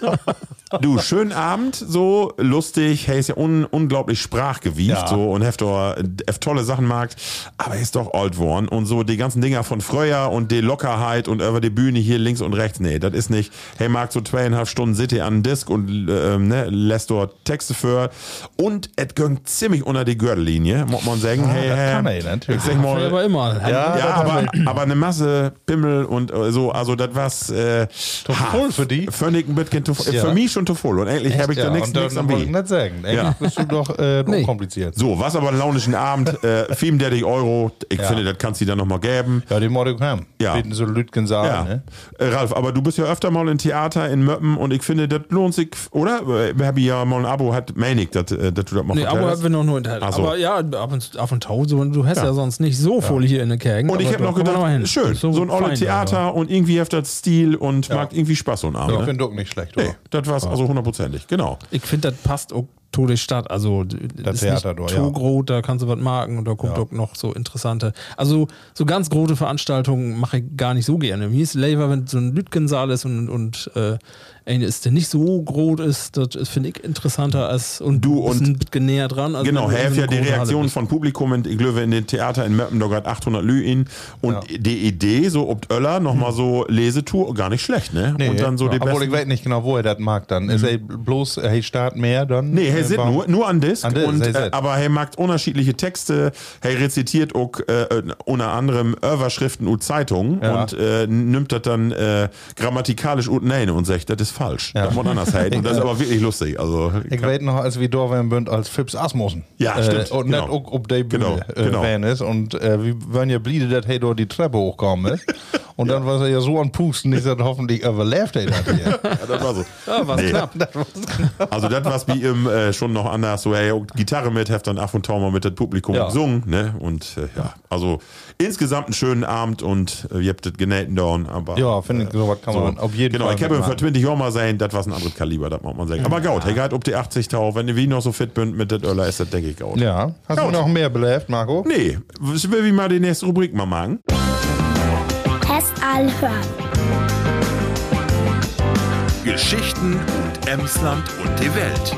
du, schönen Abend, so lustig, hey, ist ja un unglaublich sprachgewieft, Ja. so, und heft doch, heft tolle Sachen mag, aber er ist doch alt worden und so die ganzen Dinger von früher und die Lockerheit und über die Bühne hier links und rechts, nee, das ist nicht, hey, mag so zweieinhalb Stunden Sitte an den Disk und ähm, ne, lässt dort Texte für und es ging ziemlich unter die Gürtellinie, muss man sagen, hey, das hey, kann er natürlich. ich sag mal, Aber immer. Ja, ja, aber, aber eine Masse Pimmel und äh, so, also das war's äh, voll für die? Völlig ein bisschen zu voll. Ja. Für mich schon zu voll. Und eigentlich habe ich da nichts und dann nix am wollte ich Weh. nicht sagen. Eigentlich Ja. bist du doch äh, Nee. unkompliziert. So, was aber einen launischen Abend, äh, fünfunddreißig Euro. Ich Ja. finde, das kannst du dir dann nochmal geben. Ja, die Morde haben. Ja. Bieten so Lütgen sagen, Ja. ne? Äh, Ralf, aber du bist ja öfter mal im Theater in Möppen und ich finde, das lohnt sich, oder? Wir haben ja mal ein Abo, hat Mänig, dass äh, dass du das mal Nee, Abo vertellst. haben wir noch nur enthalten. Ach so. Aber ja, ab und, ab und zu, so, du hast ja, Ja. sonst nicht so voll hier in der Kerken. Und ich aber habe da noch kommen wir gedacht, hin. schön, so, ein olle fein, Theater aber- und irgendwie hat das Stil und Ja. macht irgendwie Spaß so ein Abend. Ich ne? finde doch nicht schlecht, Nee, oder? das war's also hundertprozentig, genau. Ich finde, das passt auch to die Stadt. Also, das ist Theater nicht dort, to ja. groß, da kannst du was marken und da kommt Ja. auch noch so interessante. Also, so ganz große Veranstaltungen mache ich gar nicht so gerne. Mir ist Lever, wenn so ein Lütgensaal ist und, und äh, eine ist, der nicht so groß ist, das ist, finde ich interessanter als und Du bist und- ein bisschen näher dran. Also Genau, wenn du in helft so ja eine die große Halle Reaktion bist. von Publikum und ich glaube in den Theater in Möppen, da hat achthundert Lü in und Ja. die Idee, so ob Öller nochmal so Lesetour, gar nicht schlecht, ne? Nee, und dann so die obwohl besten. ich weiß nicht genau, wo er das mag dann. Ist er bloß, hey, Start mehr dann? Nee, hey, äh, sit warum- nur, nur an Disk. An Disk, und, hey, äh, sit. aber hey, mag unterschiedliche Texte. Hey, rezitiert auch äh, unter anderem Überschriften und Zeitungen Ja. und äh, nimmt das dann äh, grammatikalisch und nein und sagt, das ist falsch. Ja. Das muss anders halten. Und das ist aber wirklich lustig. Also, Ich weiß noch, als wir da waren, bünd als Fips Asmussen. Ja, stimmt, Äh, und genau. nicht auch ob der Bühne Genau, äh, genau. Van ist. Und äh, wir waren ja bliebe, dass hey dort die Treppe hochkommen ist. Und dann war er ja so an Pusten, ich sagte, hoffentlich überlebt er das hier. ja, das war so. Ja, war's Nee. knapp. Also das war's wie im äh, schon noch anders, so hey, auch Gitarre mit, heft dann ab und zu mal mit dem Publikum Ja. gesungen, ne? Und äh, ja, also insgesamt einen schönen Abend und äh, ihr habt das genähten down, aber Ja, finde ich, sowas kann man auf jeden genau, Fall ich habe mitmachen. für zwanzig Jahre mal sein, das war ein anderes Kaliber, das muss man sagen. Aber gut, hey, geht ob die achtzig Tau, wenn ihr wie noch so fit bin mit der Öller, ist das denke ich gut. Ja. Hast Gut. du noch mehr belebt, Marco? Nee, ich will wie mal die nächste Rubrik mal machen. Test All hören. Geschichten und Emsland und die Welt.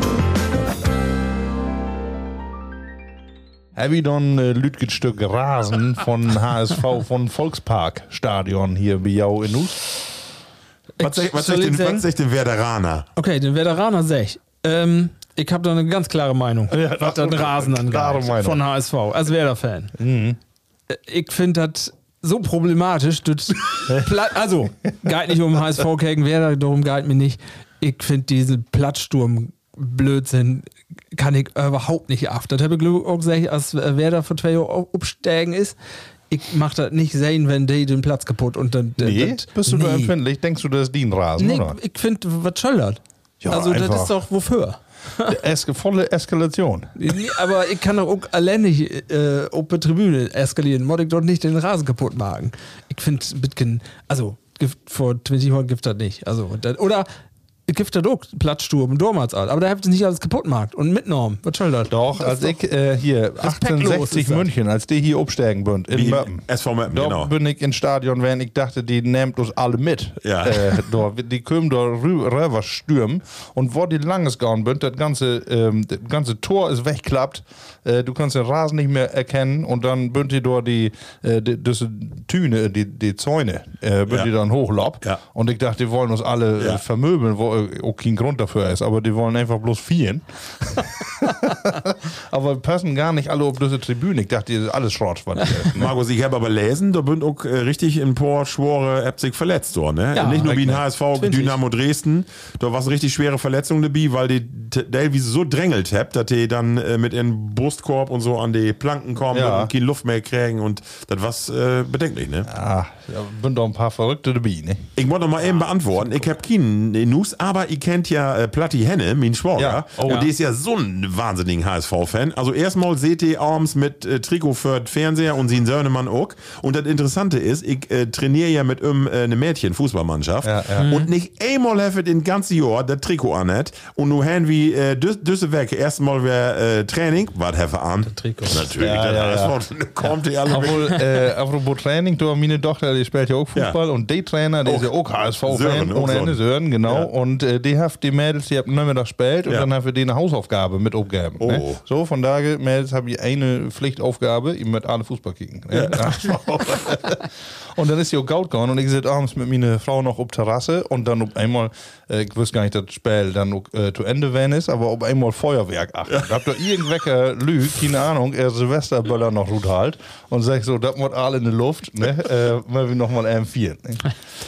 Hab ich dann äh, Lütget Stück Rasen von H S V von Volksparkstadion hier bei Jau in Us? Was sagt was sagt den, was sagt den Werderaner? Okay, den Werderaner sag ich. Ähm, ich habe da eine ganz klare Meinung, Ja, was den Rasen klare angeht, Meinung. von H S V, als Werder-Fan. Mhm. Ich finde das so problematisch, das Pla- also, geht nicht um H S V gegen Werder, darum geht mir nicht. Ich finde diesen Platzsturm-Blödsinn kann ich überhaupt nicht af. Das habe ich glaub ich, auch gesagt, als Werder vor zwei Jahren absteigen ist. Ich mach das nicht sehen, wenn die den Platz kaputt und dann. Nee, das, bist du nee. da empfindlich? Denkst du, das ist die ein Rasen, Nee, oder? ich finde, was soll das? Ja, also, das einfach. ist doch wofür? Es volle Eskalation. Nee, aber ich kann doch auch allein nicht äh, auf der Tribüne eskalieren. Muss ich doch nicht den Rasen kaputt machen. Ich finde, Bitcoin, also gibt, vor zwanzig Jahren gibt das nicht. Also, das, oder es gibt da doch Platzsturm, Dormats, aber da habt ihr nicht alles kaputt gemacht und mitgenommen. Was soll das? Doch, das als ist ich äh, hier respektlos achtzehnhundertsechzig ist das. München, als die hier absteigen bin, in Wie Möppen. S V Möppen, Da genau. bin ich ins Stadion, wenn ich dachte, die nimmt uns alle mit. Ja. Äh, da, die kommen da rü- rüber stürmen und wo die langes gegangen bin, das ganze, ähm, das ganze Tor ist wegklappt. Äh, du kannst den Rasen nicht mehr erkennen und dann bünd die da die, äh, die diese Tüne, die, die Zäune, äh, bünd Ja. die dann hochlob. Ja. Und ich dachte, die wollen uns alle Ja. äh, vermöbeln, wo äh, auch kein Grund dafür ist, aber die wollen einfach bloß vieren. Aber passen gar nicht alle auf diese Tribüne. Ich dachte, das ist alles Schrott. Was das ist, ne? Markus, ich habe aber lesen, da sind auch äh, richtig ein paar Schwore habt sich verletzt worden, ne? Ja, Nicht nur wie ein richtig. H S V zwanzig. Dynamo Dresden, da war es richtig schwere Verletzung dabei, weil die t- teilweise so drängelt habt, dass die dann äh, mit ihrem Brustkorb und so an die Planken kommen Ja. und keine Luft mehr kriegen und das war äh, bedenklich, ne? Ah, da sind doch ein paar Verrückte dabei, ne? Ich wollte noch mal eben beantworten. Ich hab keinen News, aber ihr kennt ja äh, Platti Henne, mein Schwager. Ja. Oh. Und die ist ja so ein wahnsinniger H S V-Fan. Also erstmal seht ihr abends mit äh, Trikot für den Fernseher und sie ein Söhnemann auch. Und das Interessante ist, ich äh, trainiere ja mit um, äh, eine Mädchen-Fußballmannschaft. Ja, ja. Und nicht einmal habe ich den ganzen Jahr das Trikot anhat. Und nur haben wir äh, düs- düsse weg. Erstmal wäre äh, Training. Was habe ich an? Trikot. Natürlich, Ja, das ja, H S V. ja. Kommt die alle Obwohl, äh, apropos Training, du, meine Tochter, die spielt ja auch Fußball Ja. und der Trainer, der Auch ist ja auch H S V-Fan, Sören, auch ohne so. Ende Sören, genau. Ja. Und äh, die hat die Mädels, die haben Nachmittag gespielt und Ja. dann haben wir die eine Hausaufgabe mit aufgegeben. Oh. Ne? So, von daher, Mädels, habe ich eine Pflichtaufgabe, ihr müsst alle Fußball kicken. Ne? Und dann ist sie auch gaut gegangen und ich sitze abends mit meiner Frau noch auf Terrasse und dann auf einmal, äh, ich wusste gar nicht, dass das Spiel dann auch, äh, zu Ende werden ist, aber auf einmal Feuerwerk achten. Da habt ihr irgendwelche Lü, keine Ahnung, er Silvesterböller noch gut halt und sag so, das muss alle in die Luft, ne? äh, mal wir nochmal M vier. Ne?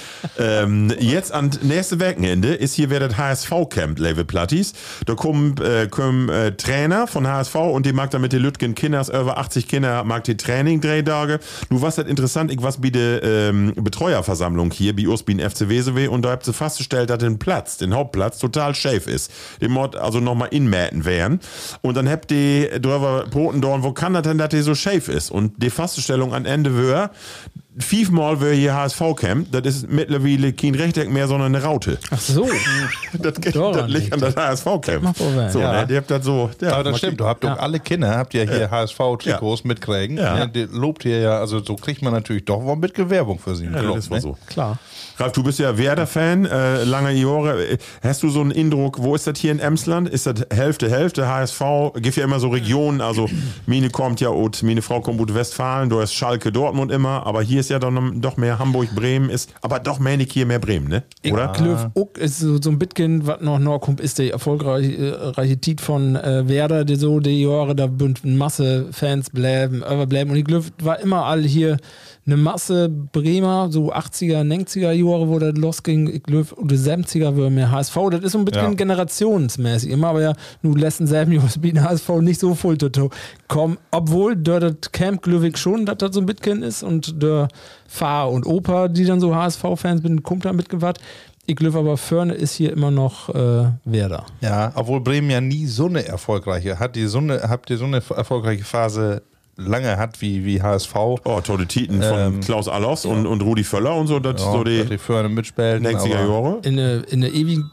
Ähm, jetzt an nächste Wochenende ist hier wieder das H S V-Camp, Level Plattis. Da kommen, äh, kommen äh, Trainer von H S V und die mag dann mit den Lütgen Kinders, über achtzig Kinder, mag die Training, drei Tage. Nu was das interessant, ich was bei der ähm, Betreuerversammlung hier, bei uns beim F C W S W und da habt ihr festgestellt, dass den Platz, den Hauptplatz, total schäf ist. Den Mod also nochmal inmäten werden. Und dann habt ihr drüber Potendorn, wo kann das denn, dass der so schäf ist? Und die Feststellung am Ende wäre, fünfmal wäre hier H S V-Camp, das ist mittlerweile kein Rechteck mehr, sondern eine Raute. Ach so. Das, das Daran liegt an das H S V-Camp. Mach wohl sein. So, Ja. ne, die habt das so. Ja, Aber das mach- stimmt, du habt doch alle Kinder, habt ja hier H S V-Trikots mitkriegen. Ja. Ne? Die lobt hier ja, also so kriegt man natürlich doch wohl mit Werbung für sie. im Ja, Club, das ist wohl ne? so. Klar. Ralf, du bist ja Werder-Fan, äh, lange Jahre. Hast du so einen Eindruck, wo ist das hier in Emsland? Ist das Hälfte, Hälfte? H S V, gibt ja immer so Regionen, also Mine kommt ja aus, meine Frau kommt aus Westfalen, du hast Schalke, Dortmund immer, aber hier ist ja doch, noch- doch mehr Hamburg, Bremen, ist, aber doch mehr nicht hier, mehr Bremen, ne? Oder? Glöf Uck ist so, so ein bisschen, was noch noch kommt, ist der erfolgreiche äh, reiche Titel von äh, Werder, die so die Jahre, da bünd eine Masse Fans bleiben, überbleiben. Und ich glaube, war immer all hier eine Masse Bremer, so achtziger, neunziger Jahre, wo das losging. Ich glaube, und die siebziger war mehr H S V. Das ist so ein bisschen Ja. generationsmäßig immer, aber ja, nun lässt selben Jahres bei H S V nicht so voll toto kommen. Obwohl dort das Camp, glaube ich, schon, dass das so ein bisschen ist und der Fahr und Opa, die dann so H S V-Fans sind, kommt da mitgewartet. Ich glaube aber, Förne ist hier immer noch äh, Werder. Ja, obwohl Bremen ja nie so eine erfolgreiche, hat die so eine, habt ihr so eine erfolgreiche Phase lange hat wie, wie H S V. Oh, tolle Titen von Ähm, Klaus Allofs und, und Rudi Völler und so, das Ja, so die dass die Förne mitspielen. neunziger aber- Jahre. In der in der ewigen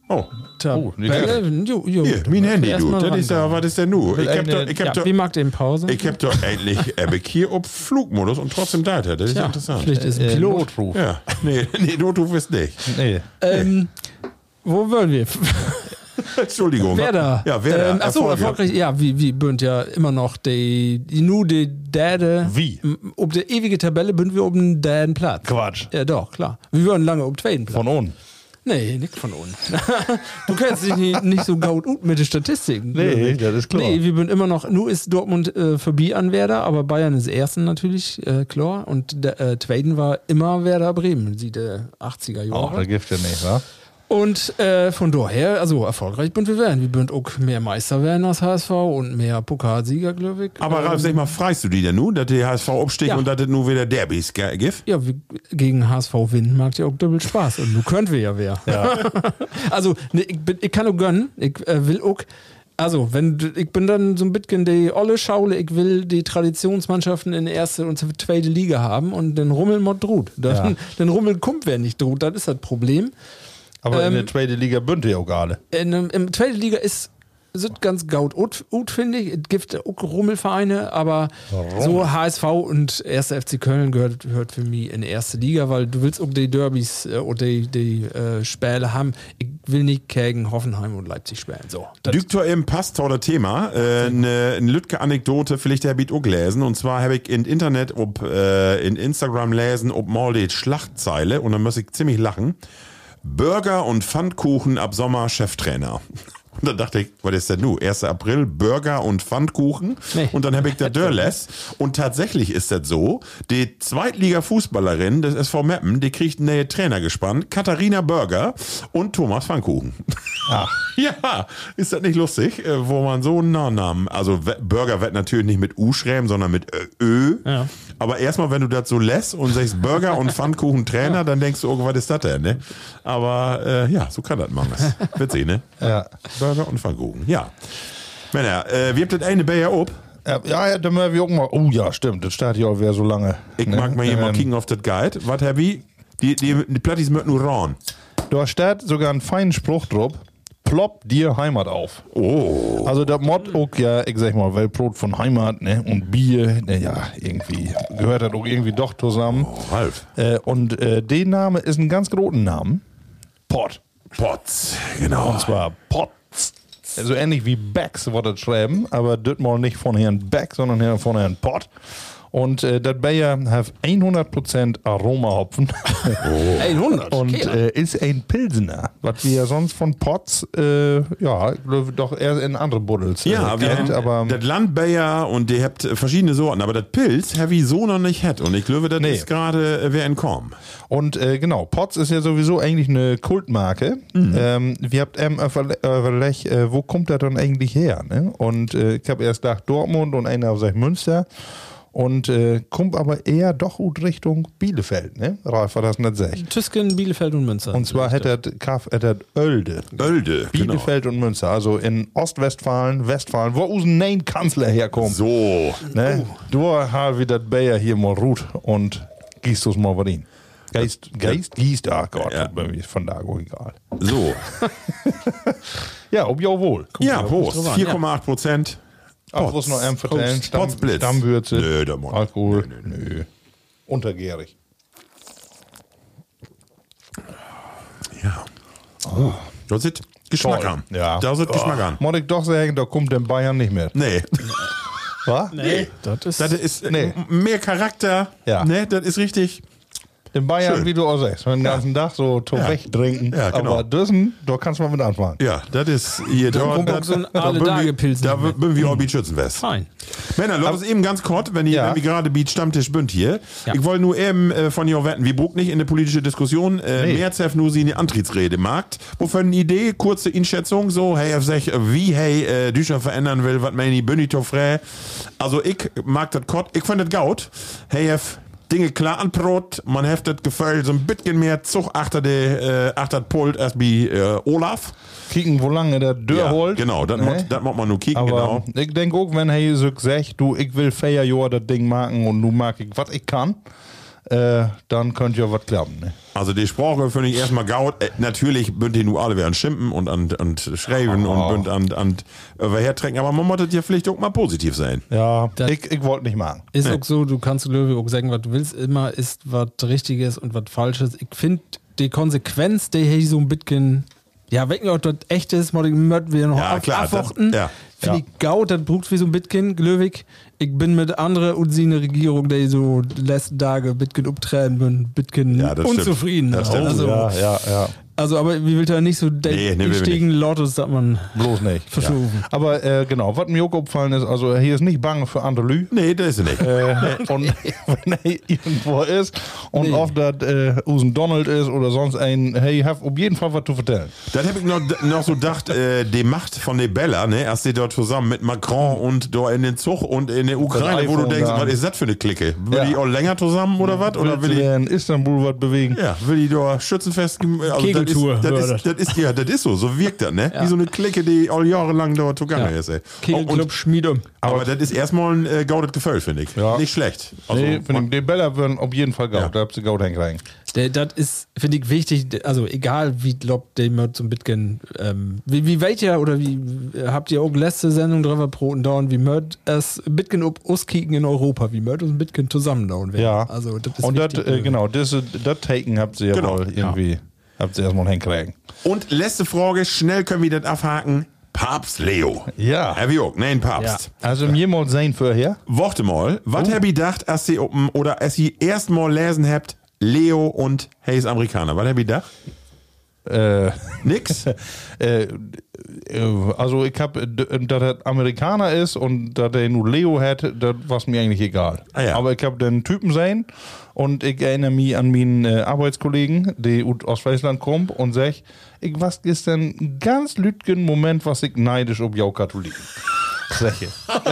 Oh. Oh, nicht Tabelle, jo, jo. Hier, mein Handy, du. Erstmal Das ist ja, rangehen. was ist denn nu? Ich hab eine- doch, ich hab Ja, doch, wie mag den Pause? ich hab doch endlich Epic hier auf Flugmodus und trotzdem da. Das ist ja, interessant. vielleicht ist ein Äh, Pilot. Notruf. Ja, nee, nee, Notruf ist nicht. Nee. Ähm, wo wollen wir? Entschuldigung. Werder. Ja, Werder. Ähm, achso, erfolgreich. Ja, wie, wie bünd ja immer noch die, die nur die Däde. Wie? M- Ob der ewige Tabelle bünd wir um den Däden Platz. Quatsch. Ja, doch, klar. Wir würden lange um zweiten Platz. Von unten. Nee, nicht von uns. Du kennst dich nicht, nicht so gut ut mit den Statistiken. Nee, glaub ich. das ist klar. Nee, wir sind immer noch, nur ist Dortmund äh, vorbei an Werder, aber Bayern ist ersten natürlich, äh, klar. Und der äh, zweiten war immer Werder Bremen, sieht der achtziger Jahre. Ach, da gibt ja nicht, wa? Und äh, von daher, also erfolgreich sind wir werden. Wir sind auch mehr Meister werden als H S V und mehr Pokalsieger, glaube ich. Aber Ralf, sag mal, freist du die denn nun, dass der H S V abstieg Ja. und dass das nur wieder Derbys ge- gibt? Ja, wir, gegen H S V gewinnen macht ja auch doppelt Spaß. Und nun könnt wir ja wer. Also, ne, ich, bin, ich kann auch gönnen. Ich äh, will auch. Also, wenn du- ich bin dann so ein bisschen die olle Schaule, ich will die Traditionsmannschaften in der erste und zweite Liga haben und den Rummel mod droht. Dann, Ja. Den Rummel kommt wer nicht droht, das ist das Problem. Aber in Ähm, der zweiten Liga bündet ja auch alle. In, ähm, Im zweite Liga ist sind ganz gaut ut, ut finde ich. Es gibt auch Rummelvereine, aber so H S V und erster F C Köln gehört, gehört für mich in die erste Liga, weil du willst auch die Derbys äh, oder die, die äh, Spiele haben. Ich will nicht gegen Hoffenheim und Leipzig spielen. So, das- Düktor eben passt zu das Thema. Äh, Eine eine lütke Anekdote, vielleicht habe ich auch gelesen. Und zwar habe ich im Internet, ob, äh, in Instagram lesen, ob mal die Schlachtzeile, und dann muss ich ziemlich lachen. Burger und Pfannkuchen ab Sommer Cheftrainer. Und dann dachte ich, was ist denn nu? erster April, Burger und Pfannkuchen. Nee. Und dann habe ich da Dörles. Und tatsächlich ist das so, die Zweitliga-Fußballerin des S V Meppen, die kriegt einen neuen Trainer gespannt. Katharina Burger und Thomas Pfannkuchen. Ach. Ja, ist das nicht lustig, äh, wo man so einen Namen, also we- Burger wird natürlich nicht mit U schreiben, sondern mit äh, Ö. Ja. Aber erstmal, wenn du das so lässt und sagst Burger und Pfannkuchen Trainer, dann denkst du, oh, was ist das denn, ne? Aber äh, ja, so kann das manches. Witzig, ne? Ja. Burger und Pfannkuchen, ja. Männer, äh, wir habt das eine Bayer ob. Ja, ja, da müssen wir auch mal. Oh ja, stimmt, das steht ja auch wieder so lange. Ich ne? mag mal hier mal Ähm, kicken auf das Guide. Was hab ich? Die, die, die Plattis möchten nur ran. Da steht sogar ein feinen Spruch drauf. Plopp dir Heimat auf. Oh. Also das Mod auch, ja, ich sag mal, Weltbrot von Heimat, ne, und Bier, ne, ja, irgendwie gehört das auch irgendwie doch zusammen. Ralf. Äh, und äh, der Name ist ein ganz großen Namen. Pott. Potz, genau. Und zwar Potts. So ähnlich wie Becks, was das schreiben, aber das mal nicht von Herrn Beck, sondern her- von Herrn Pott. Und äh, das Bayer hat hundert Prozent Aromahopfen hundert. und okay. äh, ist ein Pilsener, was wir ja sonst von Potts, äh, ja, glaub ich, doch eher in andere Buddels äh, Ja, wir kennt, aber das Land Bayer und ihr habt verschiedene Sorten, aber das Pilz habe ich so noch nicht hat und ich glaube, das Nee. ist gerade äh, wer entkommen. Und äh, genau, Potts ist ja sowieso eigentlich eine Kultmarke. Ähm, wir habt ähm, überlegt, äh, wo kommt das dann eigentlich her? Ne? Und äh, ich habe erst gedacht Dortmund und einer auf Münster. Und äh, kommt aber eher doch gut Richtung Bielefeld, ne? Ralf war das nicht sech. Tüsken, Bielefeld und Münster. Und zwar hätte er Kaff, hätte er Oelde. Oelde, Bielefeld und Münster, also in Ostwestfalen, Westfalen, wo unser neuen Kanzler herkommt. So. Ne? Du hast wieder das Bayer hier mal ruht und gießt es mal was rein. Geist, Geist, gießt, ach Gott, Ja. bei mir ist von da auch egal. So. Ja, ob ja wohl. Ja, Prost. drauf an, vier Komma acht Prozent. Auch was noch einem vertellen. Prost. Stamm, Potsblitz. Stammwürze, Nö, da muss- Alkohol, nö, untergärig. Ja. Oh. Das ist Geschmack Toll. an. Ja. Da ist Geschmack an. Muss ich doch sagen, da kommt der Bayern nicht mehr. Nee. Was? Nee, das ist. Das ist äh, Nee. m- mehr Charakter. Ja. Ne, das ist richtig. Den Bayern, Schön. wie du auch sagst, den ganzen Tag so zum Ja. Wegtrinken. Ja, genau. Aber Düssen, da kannst du mal mit anfangen. Ja, das ist hier. Da, kommt auch so ein da, alle bin Tage wir- Pilsen Da mit. bin wir auch Beat Schützenfest. Fein. Männer, lass uns eben ganz kurz, wenn ihr, Ja. wenn wir gerade Beat Stammtisch bünd hier. Ja. Ich wollte nur eben äh, von ihr wetten, wir bruch nicht in eine politische Diskussion. Äh, Nee. Merzef nur sie eine Antrittsrede macht. Wofür eine Idee, kurze Einschätzung, so, hey, er sagt, wie hey, äh, Düscher verändern will, was meine Bönito frä. Also ich mag das Kott, ich fand das gaut. Hey, F, Dinge klar anprot, man heftet Gefühl, so ein bisschen mehr Zug achter de, äh, achter Pult als wie äh, Olaf. Kicken, wo lange der Dörr Ja, holt. genau, das Ne? muss das muss man nur kicken, Aber genau. ich denke auch, wenn er so sagt, du, ich will vier Jahre das Ding machen und du mag ich, was ich kann, äh, dann könnte ja was klappen. Ne? Also die Sprache finde ich erstmal gaut. Äh, natürlich bünd die nur alle werden schimpfen und an, und schreiben Oh. und bünd an, an überhertrinken, aber man muss ja vielleicht auch mal positiv sein. Ja, Das- ich, ich wollte nicht machen. Ist auch so, du kannst glaube ich auch sagen, was du willst. Immer ist was Richtiges und was Falsches. Ich finde die Konsequenz, die hier so ein bisschen, ja, wecken ob das echt ist, mal möchten wir noch Ja, ab, klar, das- abwarten. ja. Finde Ja. ich gaut, das braucht wie so ein bisschen, glöwig. Ich bin mit anderen und sie eine Regierung, die so die letzten Tage ein bisschen abtränen, bin ein bisschen Ja, das stimmt. unzufrieden. Das stimmt. Also, ja, ja, ja. also, aber wie will da nicht so Nee, den nee, will wir stetigen Lottos, dass man Bloß nicht. verschoben. Aber äh, genau, was mir auch aufgefallen ist, also hier ist nicht bange für andere Lü. Nee, das ist er nicht. Äh, und wenn er irgendwo ist und Nee. ob das äh, Usen Donald ist oder sonst ein, hey, ich hab auf jeden Fall was zu vertellen. Dann habe ich noch, noch so gedacht, äh, die Macht von der Bella, ne, als die dort zusammen mit Macron und da in den Zug und in der Ukraine, wo du iPhone denkst, da. was ist das für eine Clique? Will Ja. die auch länger zusammen oder was? Oder will Willst du die, in Istanbul was bewegen? ja, will die da Schützenfest, also Kegeltour, das war ist, das. das, ist, das ist, ja, das ist so, so wirkt das, ne? Wie so eine Clique, die all jahrelang dort zugange Ja. ist, ey. Kegelclub Und- Schmiedum. Aber das ist erstmal ein äh, gaudet Gefühl, finde ich. Ja. Nicht schlecht. Also, Nee, finde ich, die Bella würden auf jeden Fall gaut. Ja. Da habt ihr gaut hinkriegen. Der- Das ist, finde ich, wichtig, also egal wie lob dem man zum Bitcoin, ähm, wie, wie weit ihr oder wie äh, habt ihr auch letzte Sendung drüber proten dauern, wie mört es Bitcoin ob auskicken in Europa, wie mört es Bitcoin zusammen dauern werden. Ja. Also das ist Und das, wichtig. äh, genau, das, das Taken habt ihr ja Genau. wohl irgendwie, habt ihr erstmal hinkriegen. Und letzte Frage, schnell können wir das abhaken. Papst Leo. Ja. Herr Jörg, nein, Papst. Also mir mal sein vorher. Warte mal, was hab ich gedacht, als sie oben oder als ihr erst mal lesen habt, Leo und hey ist Amerikaner, was hab ich gedacht? Äh, Nix? äh, äh, also ich hab, d- dass er Amerikaner ist und dass er nur Leo hat, das war mir eigentlich egal. Ah ja. Aber ich hab den Typen sein und ich erinnere mich an meinen äh, Arbeitskollegen, der ut- aus Friesland kommt und sag, ich was gestern einen ganz lütgen Moment, was ich neidisch ob jau Katholiken. Sache.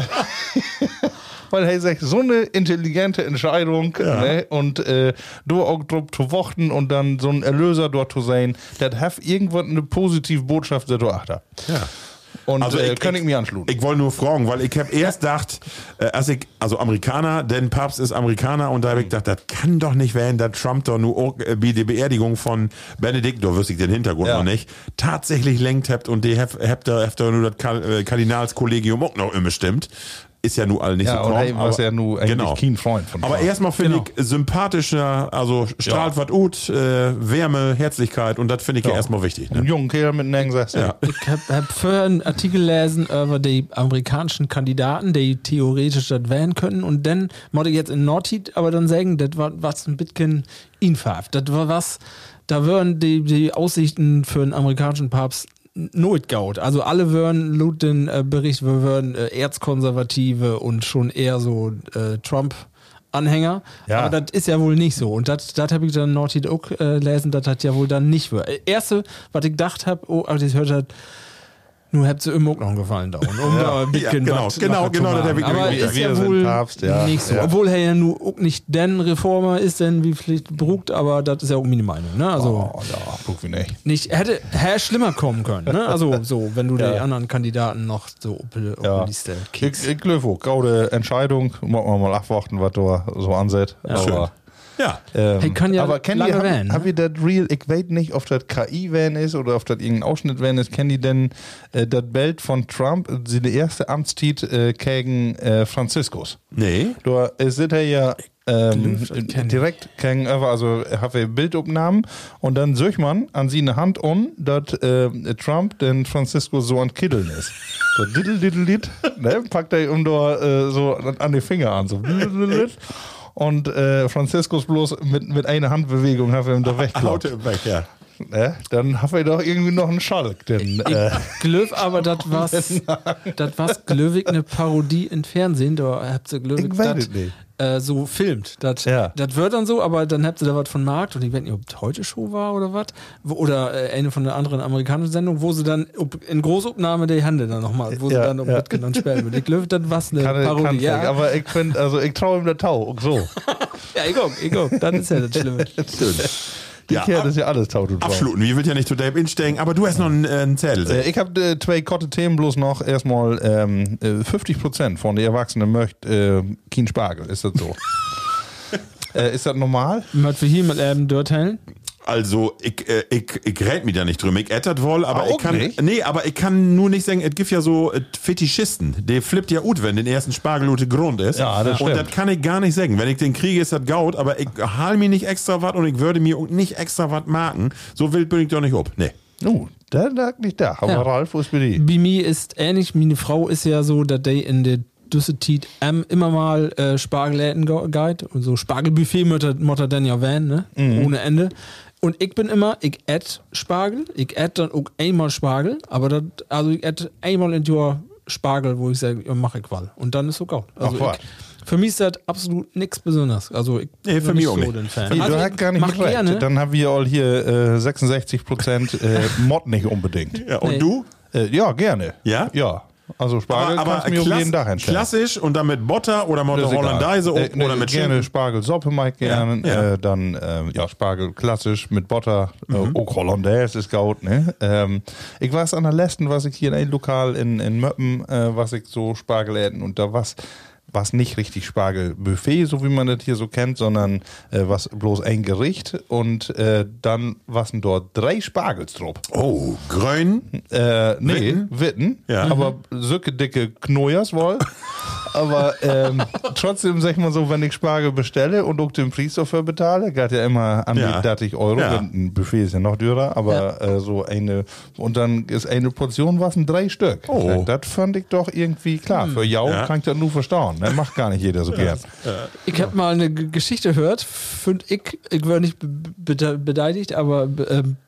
Weil er sagt, so eine intelligente Entscheidung ne? und äh, du auch drauf zu warten und dann so ein Erlöser dort zu sein, das hat irgendwann eine positive Botschaft, der du achter. Ja. Und Also äh, ich- kann ich, ich- mir anschließen. Ich wollte nur fragen, weil ich hab erst gedacht, äh, als ich, also Amerikaner, denn Papst ist Amerikaner und da hab ich gedacht, das kann doch nicht werden, dass Trump doch nur auch, äh, wie die Beerdigung von Benedikt, da wüsste ich den Hintergrund Ja. noch nicht, tatsächlich lenkt habt und die habt habt da habt da nur das Kar- äh, Kardinalskollegium auch noch immer stimmt. Ist ja nun alle nicht Ja, so und klar. hey, was ja nun eigentlich genau. kein Freund von Aber Trump. erstmal finde Genau. ich sympathischer, also strahlt was gut, äh, Wärme, Herzlichkeit und das finde ich ja. Ja. erstmal wichtig. Ein Ne? junger Kerl mit einem Engsass. Ja. Ich habe hab vorher einen Artikel gelesen über die amerikanischen Kandidaten, die theoretisch das wählen können. Und dann wollte ich jetzt in Nordheat aber dann sagen, das war was ein bisschen infarft. Das war was, da wären die, die Aussichten für einen amerikanischen Papst notgaut. Also alle würden laut den äh, Bericht, wir würden äh, Erzkonservative und schon eher so äh, Trump Anhänger, Ja. aber das ist ja wohl nicht so. Und das habe ich dann Nordheat auch äh, lesen, das hat ja wohl dann nicht. Äh, Erste, was ich gedacht habe, oh, als ich gehört habe, nur habt ihr immer auch noch gefallen da. Und um da ein bisschen Ja, genau, was genau, noch zu genau, das machen. hab ich Aber mir ist Wir ja sind wohl Papst, ja. nicht so. Ja. Obwohl er ja nur auch nicht den Reformer ist, denn wie Pflicht brugt, aber das ist ja auch meine Meinung. Ne? Also Oh, ja, guck wie nicht. nicht, hätte, hätte schlimmer kommen können. Ne? Also so, wenn du Ja. die anderen Kandidaten noch so auf Ja. die Liste Ich, kickst. ich glaube auch, gaude Entscheidung, muss man mal abwarten, was da so ansetzt. Aber, Ja. ähm, Hey, kann ja aber kennt lange ihr, werden, hab, hab ne? ihr das real, ich weiß nicht, ob das K I-Van ist oder ob das irgendein Ausschnitt-Van ist, kennt ihr denn äh, das Bild von Trump, sie die erste Amtszeit äh, gegen äh, Franziskus? Nee. Da äh, sind er ja ähm, glaub, das kenn ich. direkt gegenüber, also hat er Bildaufnahmen und dann sucht man an sie eine Hand um, dass äh, Trump den Franziskus so an Kiddeln ist. So diddle diddle diddle, ne, packt er ihm da äh, so an die Finger an, so diddle, diddle, diddle. Und äh, Franziskus bloß mit, mit einer Handbewegung hat er ihm da Haut weggeklappt. er weg, ja. Ne? Dann hat er doch irgendwie noch einen Schalk. Denn, äh, Glöw, aber das was, das was Glöwig eine Parodie im Fernsehen, da habt ihr Glöwig Ich weiß das es nicht. äh, so filmt. Das Ja. das wird dann so, aber dann habt ihr da was von Markt und ich weiß nicht, ob es heute Show war oder was. Wo- Oder äh, eine von der anderen amerikanischen Sendung, wo sie dann ob, in Großaufnahme die Hände dann nochmal, wo Ja, sie dann um ja. das genannt sperren. Ich Glöw, das was eine kann, Parodie. kann ja. aber ich finde, also ich traue ihm der Tau. Und so. ja, ich guck, ich guck. Das ist ja das Schlimme. Die Ja, Kerl ab- ist ja alles Tau und Trau. Absolut. Wir will ja nicht zu Dave insteigen, aber du hast noch einen, äh, einen Zettel. Äh, ich habe äh, zwei korte Themen bloß noch. Erstmal ähm, äh, fünfzig Prozent von den Erwachsenen möchten äh, kein Spargel. Ist das so? Äh, ist das normal? Was wir hier mit eben dort hellen? Also, ich, äh, ich, ich red mich da nicht drüber. Ich ättert wohl, aber Ah, ich auch kann, nicht? nee, aber ich kann nur nicht sagen, es gibt ja so äh, Fetischisten. Der flippt ja ut, wenn den ersten Spargel ute Grund ist. Ja, das Und stimmt. das kann ich gar nicht sagen. Wenn ich den kriege, ist das Gaut, aber ich hal mir nicht extra was und ich würde mir auch nicht extra was marken. So wild bin ich doch nicht ob. Nee. Oh, der lag nicht da. Aber Ja. Ralf, wo ist bei dir? Bei mir ist ähnlich, meine Frau ist ja so, dass die in der Düsseldorf ähm, immer mal äh, Spargelläden geht und so Spargelbuffet muss dann ja werden, ne? Ohne Ende. Und ich bin immer, ich add Spargel, ich add dann auch einmal Spargel, aber das, also ich add einmal in Jahr Spargel, wo ich sage, ja, mach ich mal. Und dann ist so gut. Also Ach, was? ich, für mich ist das absolut nichts Besonderes. Also ich Nee, für bin mich nicht auch so nicht. den Fan. Nee, Also du ich hast gar nicht mach mit recht. gerne. Dann haben wir all hier äh, sechsundsechzig Prozent äh, Mod nicht unbedingt. Ja, und Nee. du? Äh, ja, gerne. Ja? Ja. Also Spargel aber kannst du mir auf klass- jeden Tag hinstellen. klassisch und dann mit Butter oder mit Das ist egal. Hollandaise Äh, oder ne, mit gerne Schinken. Spargelsuppe mag ich gerne. Ja, ja. Äh, dann ähm, ja Spargel klassisch mit Butter. Mhm. Äh, auch Hollandaise ist gut. Ne? Ähm, ich weiß an der letzten, was ich hier in einem Lokal in, in Möppen, äh, was ich so Spargel hätten und da was was nicht richtig Spargelbuffet, so wie man das hier so kennt, sondern äh, was bloß ein Gericht und äh, dann was denn dort drei Spargels drauf. Oh, grün. Äh, nee, Witten? Witten, Ja. aber söcke dicke Knojers wohl. aber ähm, trotzdem, sag ich mal so, wenn ich Spargel bestelle und auch den Preis dafür bezahle, geht ja immer an Ja. die dreißig Euro. Ja. Ein Buffet ist ja noch teurer, aber äh, so eine, und dann ist eine Portion was ein drei Stück. Oh. Das fand ich doch irgendwie klar. Für Jau Ja. kann ich das nur verstauen. Das macht gar nicht jeder so gern. Ich habe mal eine G- Geschichte gehört, find ich, ich war nicht be be beteiligt, aber ähm,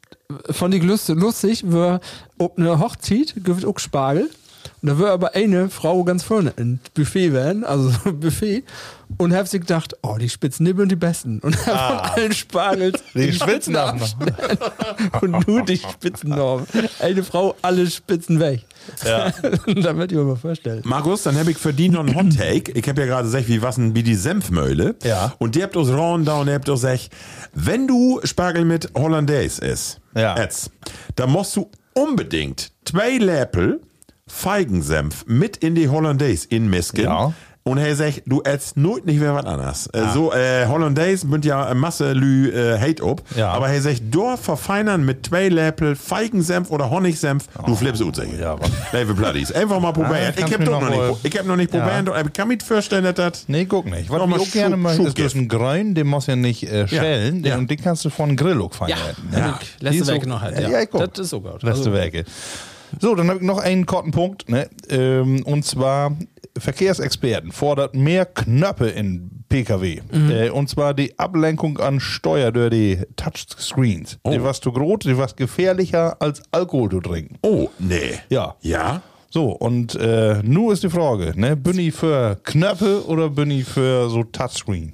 fand ich lustig, lustig war, ob eine Hochzeit gibt auch Spargel. Und da wird aber eine Frau ganz vorne ein Buffet werden, also so ein Buffet. Und hab sich gedacht, oh, die Spitzennibbeln die besten. Und hab von allen Spargels Die Spitzen auch noch. und nur die Spitzen noch. Eine Frau, alle Spitzen weg. Ja. da wird ich mir mal vorstellen. Markus, dann habe ich für die noch einen Hot Take. Ich habe ja gerade gesagt, wie was denn wie die Senfmöhle. Ja. Und die habt uns Rauen da und ihr habt uns gesagt, wenn du Spargel mit Hollandaise isst, Ja. jetzt, dann musst du unbedingt zwei Läppel Feigensenf mit in die Hollandaise inmisken. Ja. Und er sagt, du ätst nooit nicht mehr was anderes. Äh, So, äh, Hollandaise bünd ja eine Masse Lü äh, hate ob. Ja. Aber er sagt, dort verfeinern mit zwei Läppel Feigensenf oder Honigsenf, du flippst ut, sag ich. Ja, was? Liebe Bloodies. Einfach mal probieren. Ah, ich kannst hab mir doch noch noch nicht, wohl- pro- ich hab noch nicht Ja. probiert, aber ich kann mir vorstellen, dass das. Nee, guck nicht. Was Noch ich mal auch gerne Schub- mache, ist Schubgift. das ein Grün, den muss ja nicht äh, schälen. Ja. Den, und den kannst du von Grill auch fein Ja, halten. ja. Die Letzte ist Werke auch- noch halt. Ja, Ja, ja, guck. das ist so gut. Letzte Also- Werke. So, dann habe ich noch einen korten Punkt. Ne? Ähm, und zwar Verkehrsexperten fordert mehr Knöpfe in P K W. Äh, und zwar die Ablenkung an Steuer durch die Touchscreens. Die was zu groß, die was gefährlicher als Alkohol zu trinken. Oh, nee. Ja. Ja? So, und äh, nun ist die Frage, ne? Bin ich für Knöpfe oder bin ich für so Touchscreen?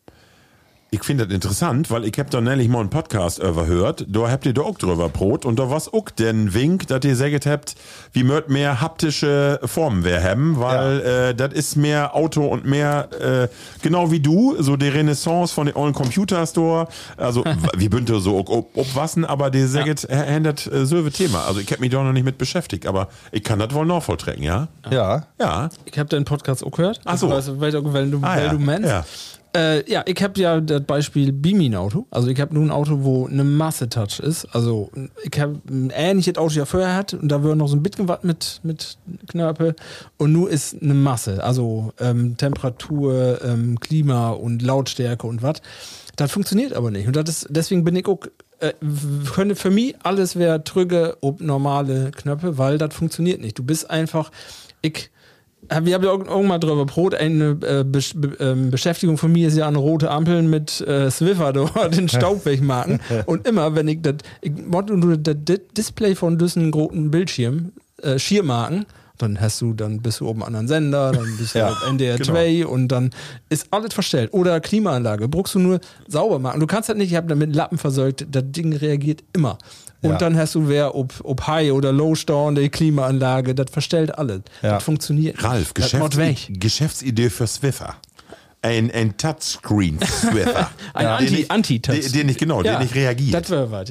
Ich finde das interessant, weil ich hab da nämlich mal einen Podcast überhört, da habt ihr da auch drüber Brot und da war's auch den Wink, dass ihr gesagt habt, wie möcht mehr haptische Formen wir haben, weil äh, das ist mehr Auto und mehr, äh, genau wie du, so die Renaissance von den ollen Computerstore, also w- wie bünd ihr so ob, ob, obwassen, aber die sagt, ja. ändert äh, so ein Thema, also ich hab mich da noch nicht mit beschäftigt, aber ich kann das wohl noch volltrecken, ja? Ja. Ja. Ich habe deinen Podcast auch gehört. Ach so. Ich weiß, weil, du- weil du, Ah, weil ja. du meinst. Ja. Äh, ja, ich habe ja das Beispiel Beamin-Auto. Also ich habe nun ein Auto, wo eine Masse-Touch ist. Also ich habe ein ähnliches Auto ja vorher hat und da wird noch so ein bisschen was mit, mit Knöpfe und nun ist eine Masse. Also ähm, Temperatur, ähm, Klima und Lautstärke und was. Das funktioniert aber nicht. Und das ist, deswegen bin ich auch, äh, könnte für mich alles wäre trüge ob normale Knöpfe, weil das funktioniert nicht. Du bist einfach, ich wir haben ja irgendwann mal drüber Brot. Eine äh, Besch Be ähm, Beschäftigung von mir ist ja an rote Ampeln mit äh, Swiffer dort, den Staub wegmachen. Und immer, wenn ich das, ich wollte nur das Display von diesem großen Bildschirm, äh, Schirmarken, dann hast du, dann bist du oben an einem Sender, dann bist du Ja, auf N D R zwei und dann ist alles verstellt. Oder Klimaanlage, brauchst du nur sauber machen. Du kannst das nicht, ich habe damit Lappen verseucht, das Ding reagiert immer. Und Ja. dann hast du wer, ob, ob High oder Low Storm, die Klimaanlage, das verstellt alles. Ja. Das funktioniert. Ralf, das macht Geschäfts weg. Geschäftsidee für Swiffer. Ein, ein Touchscreen Swiffer. Ein Den Anti- nicht- Anti-Touch. Den, den nicht, genau, Ja, der nicht reagiert. das wäre was, ja. Ja.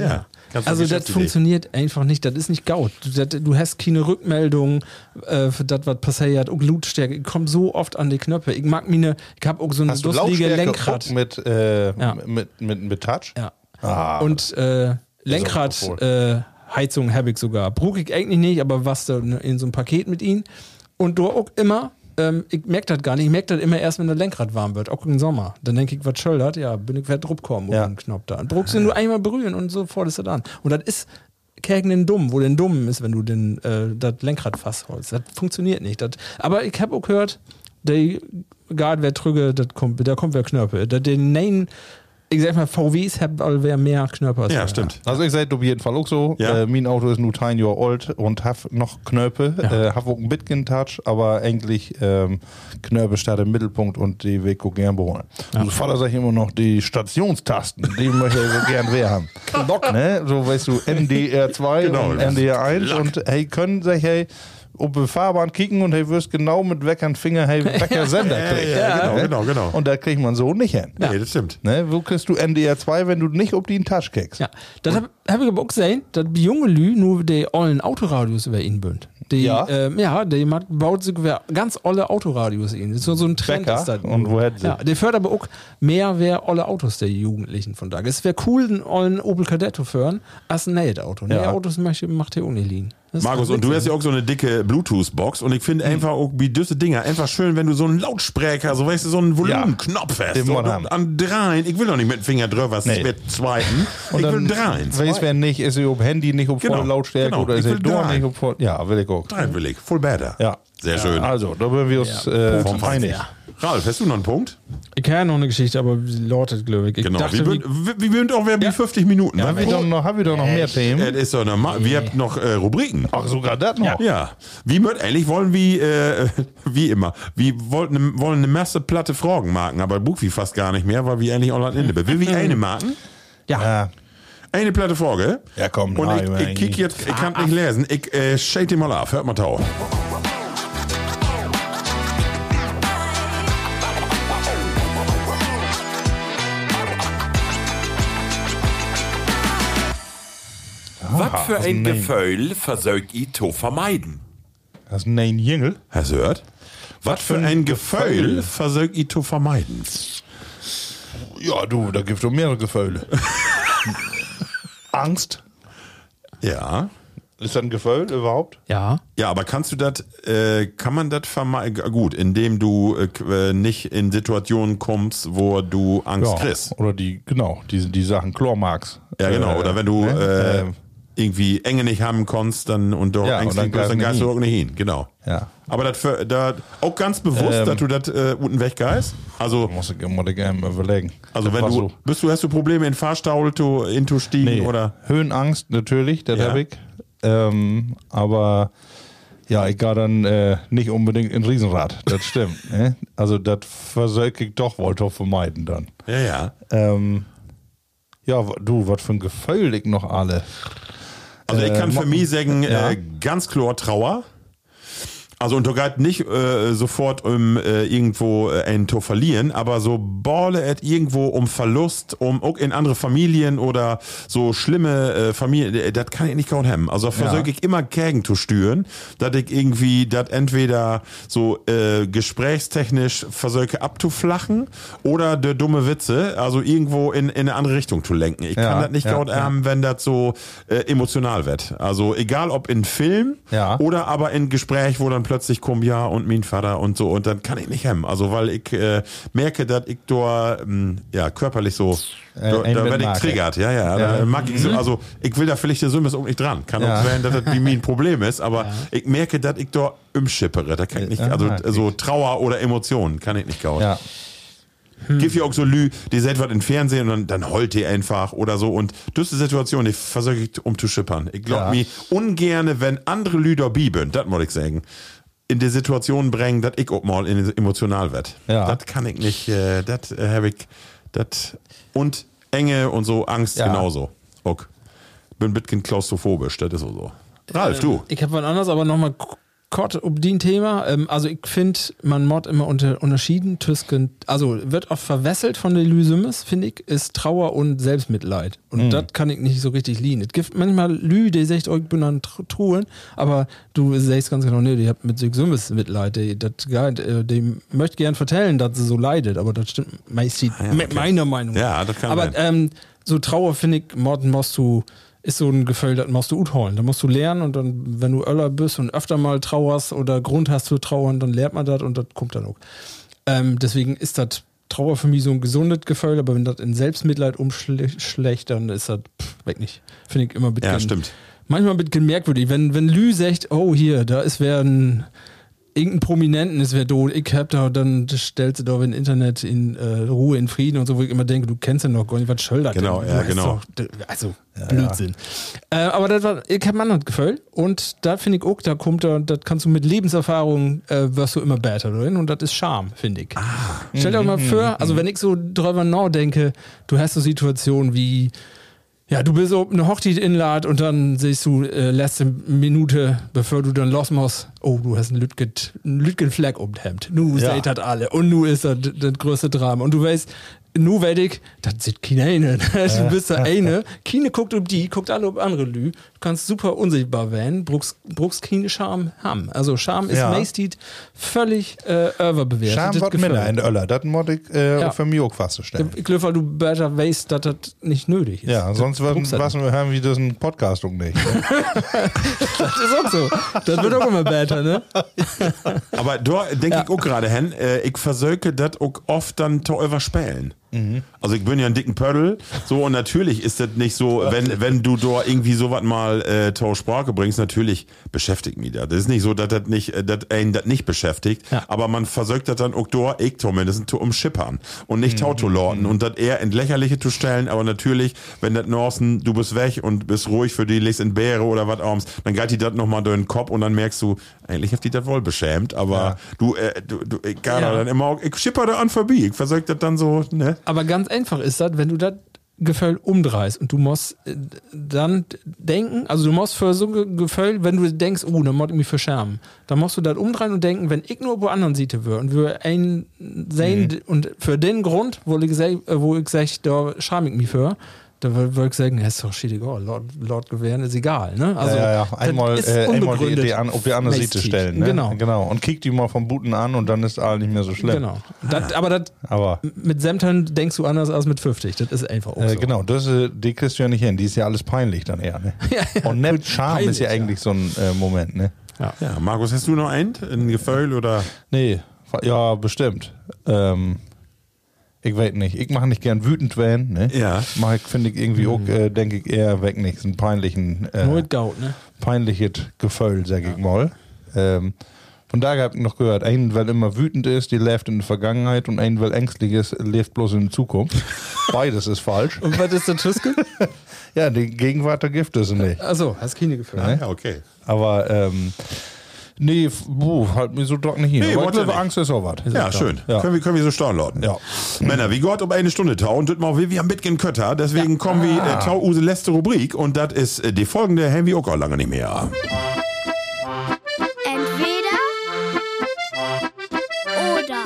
Kannst du Also das Geschäftsidee. funktioniert einfach nicht, das ist nicht Gaut. Du, das, du hast keine Rückmeldung äh, für das, was passiert. Und Blutstärke, ich komme so oft an die Knöpfe. Ich mag meine, ich habe auch so ein Hast du lustige Lautstärke Lenkrad. auch mit, äh, Ja. mit, mit, mit Touch? Ja. Ah, Und äh, auch Lenkrad äh, Heizung habe ich sogar. Brauche ich eigentlich nicht, aber was da in so einem Paket mit ihnen. Und du auch immer, ähm, ich merke das gar nicht, ich merke das immer erst, wenn das Lenkrad warm wird, auch im Sommer. Dann denke ich, was schöllert, ja, bin ich wer drauf kommen Ja. auf den Knopf da. Und brauchst du nur einmal berühren und sofort ist das an. Und das ist gegen den Dumm, wo den Dumm ist, wenn du den, äh, das Lenkrad fast holst. Das funktioniert nicht. Das, aber ich habe auch gehört, der Gard wer trüge, das kommt, da kommt wer Knöpfe. Das, den neuen, ich sag mal, V Ws haben all wer mehr Knöpfe als Ja, wir. stimmt. Also ich seid auf jeden Fall auch so. Ja. Äh, mein Auto ist nur zehn Jahre alt und hab noch Knöpfe. Ja. Äh, hab auch ein Bitcoin Touch, aber eigentlich ähm, Knöpfe statt im Mittelpunkt und die will ich auch gern beholen. Ja. Und Vater sagt immer noch die Stationstasten, die möchte ich so gern wer haben. Ne? So weißt du, N D R zwei Genau, und das N D R eins Lack. und hey, können sich hey auf die Fahrbahn kicken und hey, wirst genau mit weckern Finger hey, wecker Sender Ja, kriegen. ja, genau, Ne? genau, genau. Und da kriegt man so nicht hin. Nee, das stimmt. Ne? Wo kriegst du N D R zwei, wenn du nicht auf den Touch kickst? Ja, das habe hab ich aber auch gesehen, dass die junge Lü nur die ollen Autoradios über ihn bünd. Die, Ja? ähm, ja, der macht, baut sich über ganz olle Autoradios in. Das ist so, so ein Trend. Becker? Ist das. Und wo hätten sie? Ja, der fördert aber auch mehr wer olle Autos der Jugendlichen von da. Es wäre cool, einen ollen Opel Kadett zu föhren, als ein neues Auto. Ja. Neue Autos möchte, macht der ohne liegen. Das ist Markus, und du hast ja auch so eine dicke Bluetooth-Box und ich finde einfach auch wie düsse Dinger einfach schön, wenn du so einen Lautsprecher, so weißt du, so einen Volumenknopf hast. den Und, wollen haben. und an dreien, ich will doch nicht mit dem Finger drüber, Nee. mit zweiten. Und ich dann will dreien. weiß wer nicht, ist er auf Handy nicht auf Genau, volle Lautstärke genau. oder Ich ist er will da drei. nicht auf voll. Ja, will ich auch. Dreien will ich. Full better. Ja. Sehr schön. Also, da würden wir uns äh, Vom einig. Ja. Ralf, hast du noch einen Punkt? Ich kenne ja noch eine Geschichte, aber sie lautet, glaube ich. Ich Genau. dachte, Wie wie, bünd- wie bünd auch wer wie fünfzig Minuten. Haben wir doch noch, haben wir doch noch mehr Themen? Das ist doch normal. Wir haben noch äh, Rubriken. Ach, sogar das noch. Ja, wie möcht eigentlich wollen wir, äh, wie immer, wir wollten wollen eine Masse platte Fragen marken, aber buch wie fast gar nicht mehr, weil wir eigentlich online Ende. Will wir eine marken? Ja. Eine platte Frage. Ja, komm, Und nein, ich, ich kick jetzt, ich kann nicht lesen, ich äh, shade mal auf, hört mal tau. Was für das ein Name. Gefühl versucht ihr zu vermeiden? Das ist ein Jingle. Hast du gehört? Was für ein Gefühl versucht ihr zu vermeiden? Ja, du, da gibt es mehrere Gefühle. Angst. Ja. Ist das ein Gefühl überhaupt? ja. Ja, aber kannst du das, äh, kann man das vermeiden? Gut, indem du äh, k- äh, nicht in Situationen kommst, wo du Angst kriegst. Oder die, genau, die, die Sachen Chlormarks. Ja, genau. Äh, Oder wenn du ne? äh, Ähm, irgendwie Enge nicht haben kannst, dann und du Ja, und ängstlich dann bist, dann geist geist du nicht auch nicht hin. Genau. Ja. Aber das für, da auch ganz bewusst, Ähm. dass du das äh, unten weggeist. Also, muss ich, muss ich gerne überlegen. also Das wenn war du, so. bist du, hast du Probleme in Fahrstau, to, into stiegen Nee, oder? Höhenangst natürlich, das Ja. hab ich. Ähm, aber ja, ich gehe dann äh, nicht unbedingt in Riesenrad, das stimmt. Ne? Also das versuche ich doch wohl zu vermeiden dann. Ja, ja. Ähm, ja, w- du, was für ein Gefühl ich noch alle. Also ich Äh, kann für ma- mich sagen, Ja. äh, ganz klar Trauer. Also und da geht nicht äh, sofort um äh, irgendwo äh, einen zu verlieren, aber so balle et irgendwo um Verlust, um auch in andere Familien oder so schlimme äh, Familien, äh, das kann ich nicht kaum haben. Also versuche ich immer gegen zu steuern, dass ich irgendwie das entweder so äh, gesprächstechnisch versuche abzuflachen oder der dumme Witze, also irgendwo in, in eine andere Richtung zu lenken. Ich Ja, kann das nicht ja, kaum ja. haben, wenn das so äh, emotional wird. Also egal ob in Film Ja. oder aber in Gespräch, wo dann plötzlich kommt, ja, und mein Vater und so, und dann kann ich nicht hemmen. Also, weil ich äh, merke, dass ich da, ähm, ja, körperlich so, Äh, da, ein da werde ich Mitmachen. triggert, ja, ja, Ja. da mag ich so, also, ich will da vielleicht der Summe auch nicht dran. Kann Ja. auch sein, dass das wie mir ein Problem ist, aber ich merke, dass ich da umschippere, da kann ich nicht, Ja, also, okay. so Trauer oder Emotionen kann ich nicht kauen. Ja. Gibt ja auch so Lü, die seht was im Fernsehen und dann, dann heult die einfach oder so. Und das ist die Situation, die versuche ich um zu schippern. Ich glaube Ja. mir ungerne, wenn andere Lü da bieben, das muss ich sagen, in die Situation bringen, dass ich auch mal in emotional werd. Ja. Das kann ich nicht, äh, das äh, habe ich, das und Enge und so, Angst Ja. genauso. Ok. Bin ein bisschen klaustrophobisch, das ist so. so. Ralf, du. Ich habe was anderes, aber nochmal Kort um den Thema. Ähm, also ich finde, man mod immer unter, unterschieden zwischen, also wird oft verwesselt von der Lysimis, finde ich, ist Trauer und Selbstmitleid. Und Mhm. das kann ich nicht so richtig lieben. Es gibt manchmal Lü, die sagt, oh, ich bin an Truhen, aber du sagst ganz genau, nee, die habt mit Lysimis Mitleid. Die, das, die, die möchte gern vertellen, dass sie so leidet, aber das stimmt meistens ja, okay. meiner Meinung nach. Ja, das kann Aber sein. ähm, so Trauer, finde ich, Morden musst du ist so ein Gefühl, das musst du utholen. Da musst du lernen und dann, wenn du Öller bist und öfter mal trauerst oder Grund hast zu trauern, dann lernt man das und das kommt dann auch. Ähm, deswegen ist das Trauer für mich so ein gesundes Gefühl, aber wenn das in Selbstmitleid umschlägt, dann ist das pff, weg nicht. Finde ich immer ein bisschen, Ja, stimmt. manchmal ein bisschen merkwürdig. Wenn, wenn Lü sagt, oh hier, da ist wer ein irgendein Prominenten ist wer tot, ich hab da, dann stellst du doch im Internet in äh, Ruhe, in Frieden und so, wo ich immer denke, du kennst ja noch gar nicht, was schildert Genau, denn? ja, Du genau. hast Doch, also, Blödsinn. Äh, aber das war, ich hab ein anderes Gefühl und da finde ich auch, da kommt da, das kannst du mit Lebenserfahrung, äh, wirst du immer besser drin und das ist Charme, finde ich. Stell dir mal vor, also wenn ich so drüber nachdenke, du hast so Situationen wie, ja, du bist auf eine Hochzeit inlad und dann siehst du äh, letzte Minute, bevor du dann los musst, oh, du hast einen Lütgen-Fleck um das Hemd. Nu Ja. seht das alle und nu ist das das größte Drama. Und du weißt, nu werd ich, das sieht keine eine. Du bist da eine. Keine guckt um die, guckt alle um andere Lü. Du kannst super unsichtbar werden, brauchst, brauchst keine Charme haben. Also Charme ist Ja. meistens völlig äh, überbewertet. Scham Das wird gefällt Miller mir. in der Öller. Das muss ich äh, Ja. für mich auch feststellen. Ich glaube, weil du besser weißt, dass das nicht nötig ist. Ja, sonst Das würden brauchst du was wir haben wie das ein Podcast auch nicht. Das ist auch so. Das wird auch immer besser, ne? Aber da denke Ja. ich auch gerade hin, äh, ich versöke das auch oft dann zu überspielen. Also ich bin ja ein dicken Pödel, so und natürlich ist das nicht so, wenn, wenn du da irgendwie sowas mal äh, zur Sprache bringst, natürlich beschäftigt mich das. Das ist nicht so, dass das nicht, äh, dass einen das nicht beschäftigt, Ja. aber man versögt das dann auch da, ich zumindest, zu umschippern und nicht tau zu lorten und das eher in Lächerliche zu stellen, aber natürlich, wenn das Norsen, du bist weg und bist ruhig für die, legst in Bäre oder was abends, dann geht die das nochmal durch den Kopf und dann merkst du, eigentlich hat die das wohl beschämt, aber Ja. du, äh, du, du, ich kann Ja. dann immer auch, ich schipper da an vorbei, ich versög das dann so, ne? Aber ganz einfach ist das, wenn du das Gefühl umdrehst und du musst äh, dann denken, also du musst für so ein Gefühl, wenn du denkst, oh, dann muss ich mich verschärmen, dann musst du das umdrehen und denken, wenn ich nur wo anderen siete würde und wir einen sehen und für den Grund, wo ich sag, äh, wo ich sag, da scham ich mich für, da würde ich sagen, ja, ist doch shit egal, Lord, Lord gewähren ist egal, ne? Also, ja, ja, ja. das Einmal, ist äh, einmal die unbegründet. Idee an, auf die andere Seite Meistens. stellen. Ne? Genau. genau. Und kick die mal vom Buten an und dann ist alles nicht mehr so schlimm. Genau. Das, aber das, Aber mit Semtern denkst du anders als mit fünfzig. Das ist einfach auch äh, so. genau, das, äh, die kriegst du ja nicht hin. Die ist ja alles peinlich dann eher. Ne? Ja, ja. Und nett Charme Peinlich, ist ja eigentlich so ein äh, Moment. Ne? Ja. Ja, Markus, hast du noch ein, ein Gefühl oder? Nee, ja, bestimmt. Ähm, ich weiß nicht. Ich mache nicht gern wütend werden. Ne? Ja. Mach ich, finde ich irgendwie auch, äh, denke ich eher weg nicht. So ein peinlichen, äh, Nur mit Gaut, ne? peinliches Gefühl, sag ich mal. Ähm, von daher habe ich noch gehört, ein, weil immer wütend ist, die lebt in der Vergangenheit und ein, weil ängstlich ist, lebt bloß in der Zukunft. Beides ist falsch. Und was ist der Tschüsske? Ja, die Gegenwart, da gibt es nicht. Achso, hast keine Gefühle. Ne? Ja, okay. Aber, ähm, nee, f- buh, halt mir so trocken nicht hin. Nee, Aber ich wollte glaube, nicht. Angst ist auch was. Ja, schön. Ja. Können wir, können wir so staunen lauten. Ja. Männer, wie Gott um eine Stunde tau und das mal will wir am Bitgen Kötter. Deswegen kommen wir äh, tau use letzte Rubrik und das ist äh, die folgende, haben wir auch lange nicht mehr. Entweder oder.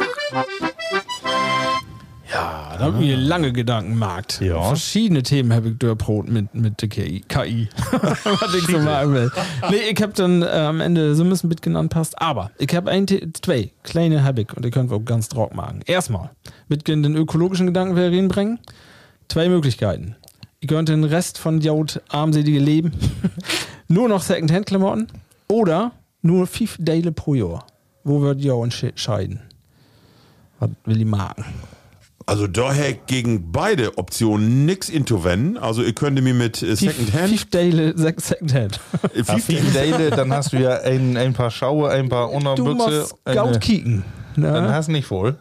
Ja, da habe ich mir lange Gedanken gemacht. Ja. Verschiedene Themen habe ich durchbrot mit, mit der K I. K I. Was ich so machen will. Nee, ich habe dann äh, am Ende so ein bisschen mit genannt passt. Aber ich habe ein, The- zwei kleine habe ich und die können wir auch ganz trocken machen. Erstmal, mit den ökologischen Gedanken wir reinbringen. Zwei Möglichkeiten. Ihr könnt den Rest von Jaut armselige Leben nur noch Secondhand-Klamotten oder nur fünf Daily pro Jahr. Wo wird ihr entscheiden? Was will ich machen? Also daher gegen beide Optionen nix into wenn. Also ihr könnt mir mit äh, Secondhand. Fünf Daily Secondhand. äh, Ja, fünf- viel Daily, dann hast du ja ein, ein paar Schaue, ein paar Du Unterbüchse. musst Gaut kicken. Dann Ne? hast du nicht voll.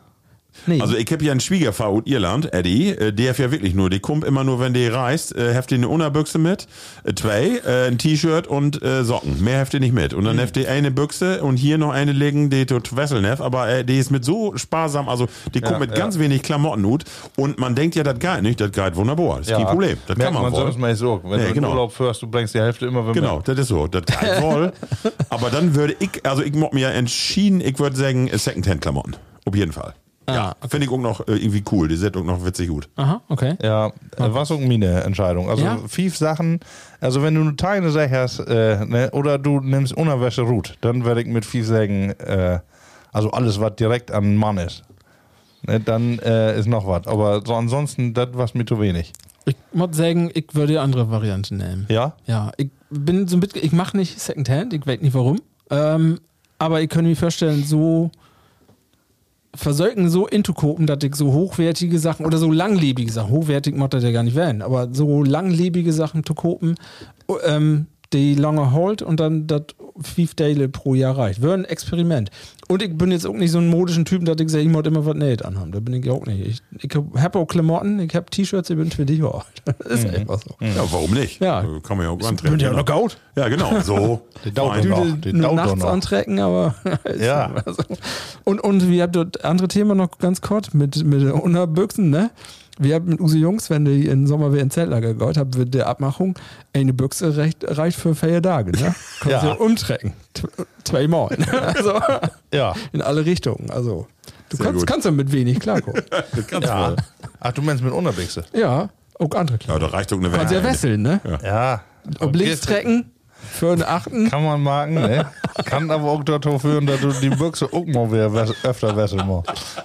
Nee. Also ich habe ja einen Schwiegervater aus Irland, Eddie, äh, der ja wirklich nur, die kommt immer nur, wenn der reist, äh, heft die eine Unterbüchse mit, äh, zwei, äh, ein T-Shirt und äh, Socken. Mehr heft die nicht mit. Und dann mhm. heft die eine Büchse und hier noch eine legen, die tut Wesselneff, aber äh, die ist mit so sparsam, also die kommt Ja, mit ja. ganz wenig Klamotten ut und man denkt ja, das geht nicht, das geht wunderbar, das ist kein Problem. Das Merkt kann man, man wohl. sonst mal so. Wenn Nee, du in genau. Urlaub fährst, du bringst die Hälfte immer wieder Genau, mit. das ist so, das geht voll. Aber dann würde ich, also ich mod mir ja entschieden, ich würde sagen, äh, Secondhand-Klamotten. Auf jeden Fall. Ah, Ja, okay. finde ich auch noch äh, irgendwie cool. Die sieht auch noch witzig gut. Aha, okay. Ja, äh, was auch meine Entscheidung. Also Ja? fünf Sachen, also wenn du eine Teile sagst, äh, ne, oder du nimmst Unterwäsche Rut, dann werde ich mit fünf sagen, äh, also alles, was direkt an Mann ist. Ne, dann äh, ist noch was. Aber so ansonsten, das war mir zu wenig. Ich muss sagen, ich würde die andere Variante nehmen. Ja? Ja, ich bin so ein bisschen, ich mache nicht Secondhand, ich weiß nicht warum. Ähm, aber ich könnte mir vorstellen, so versäugen so intukopen, dass ich so hochwertige Sachen oder so langlebige Sachen, hochwertig muss das ja gar nicht werden, aber so langlebige Sachen zu kopen, ähm, die lange holt und dann das fünf Teile pro Jahr reicht. Wäre ein Experiment. Und ich bin jetzt auch nicht so ein modischen Typ, dass ich sage, ich muss immer was Näht anhaben. Da bin ich auch nicht. Ich, ich habe auch Klamotten, ich habe T-Shirts, ich bin zwanzig Jahre alt. Das ist einfach so. Ja, warum nicht? Ja. Äh, Kann man ja auch Ich antreten. bin ja noch gaut. Ja, genau, so. Die dauert Fein. noch. Du die nur dauert nachts doch noch. antrecken, aber Ja. also. und, und wir haben das andere Thema noch ganz kurz mit, mit den Unterbüchsen, ne? Wir haben mit Use Jungs, wenn die im Sommer wieder ins Zeltlager gehabt haben, wird der Abmachung, eine Büchse reicht, reicht für vier Tage, ne? Kannst Ja. ja umtrecken. T- Zweimal. Ne? Also, Ja. in alle Richtungen. Also, du Sehr kannst, gut. kannst ja mit wenig klarkommen. Das kannst Ja. du. Ach, du meinst mit Unterwäsche? Ja, auch andere Ja, klar. da reicht doch eine Kannst ja Welle. wesseln, ne? Ja. Ob links trecken, für einen Achten. Kann man machen, ne? Kann aber auch dazu führen, dass du die Büchse auch mal wieder wäs- öfter wesseln musst.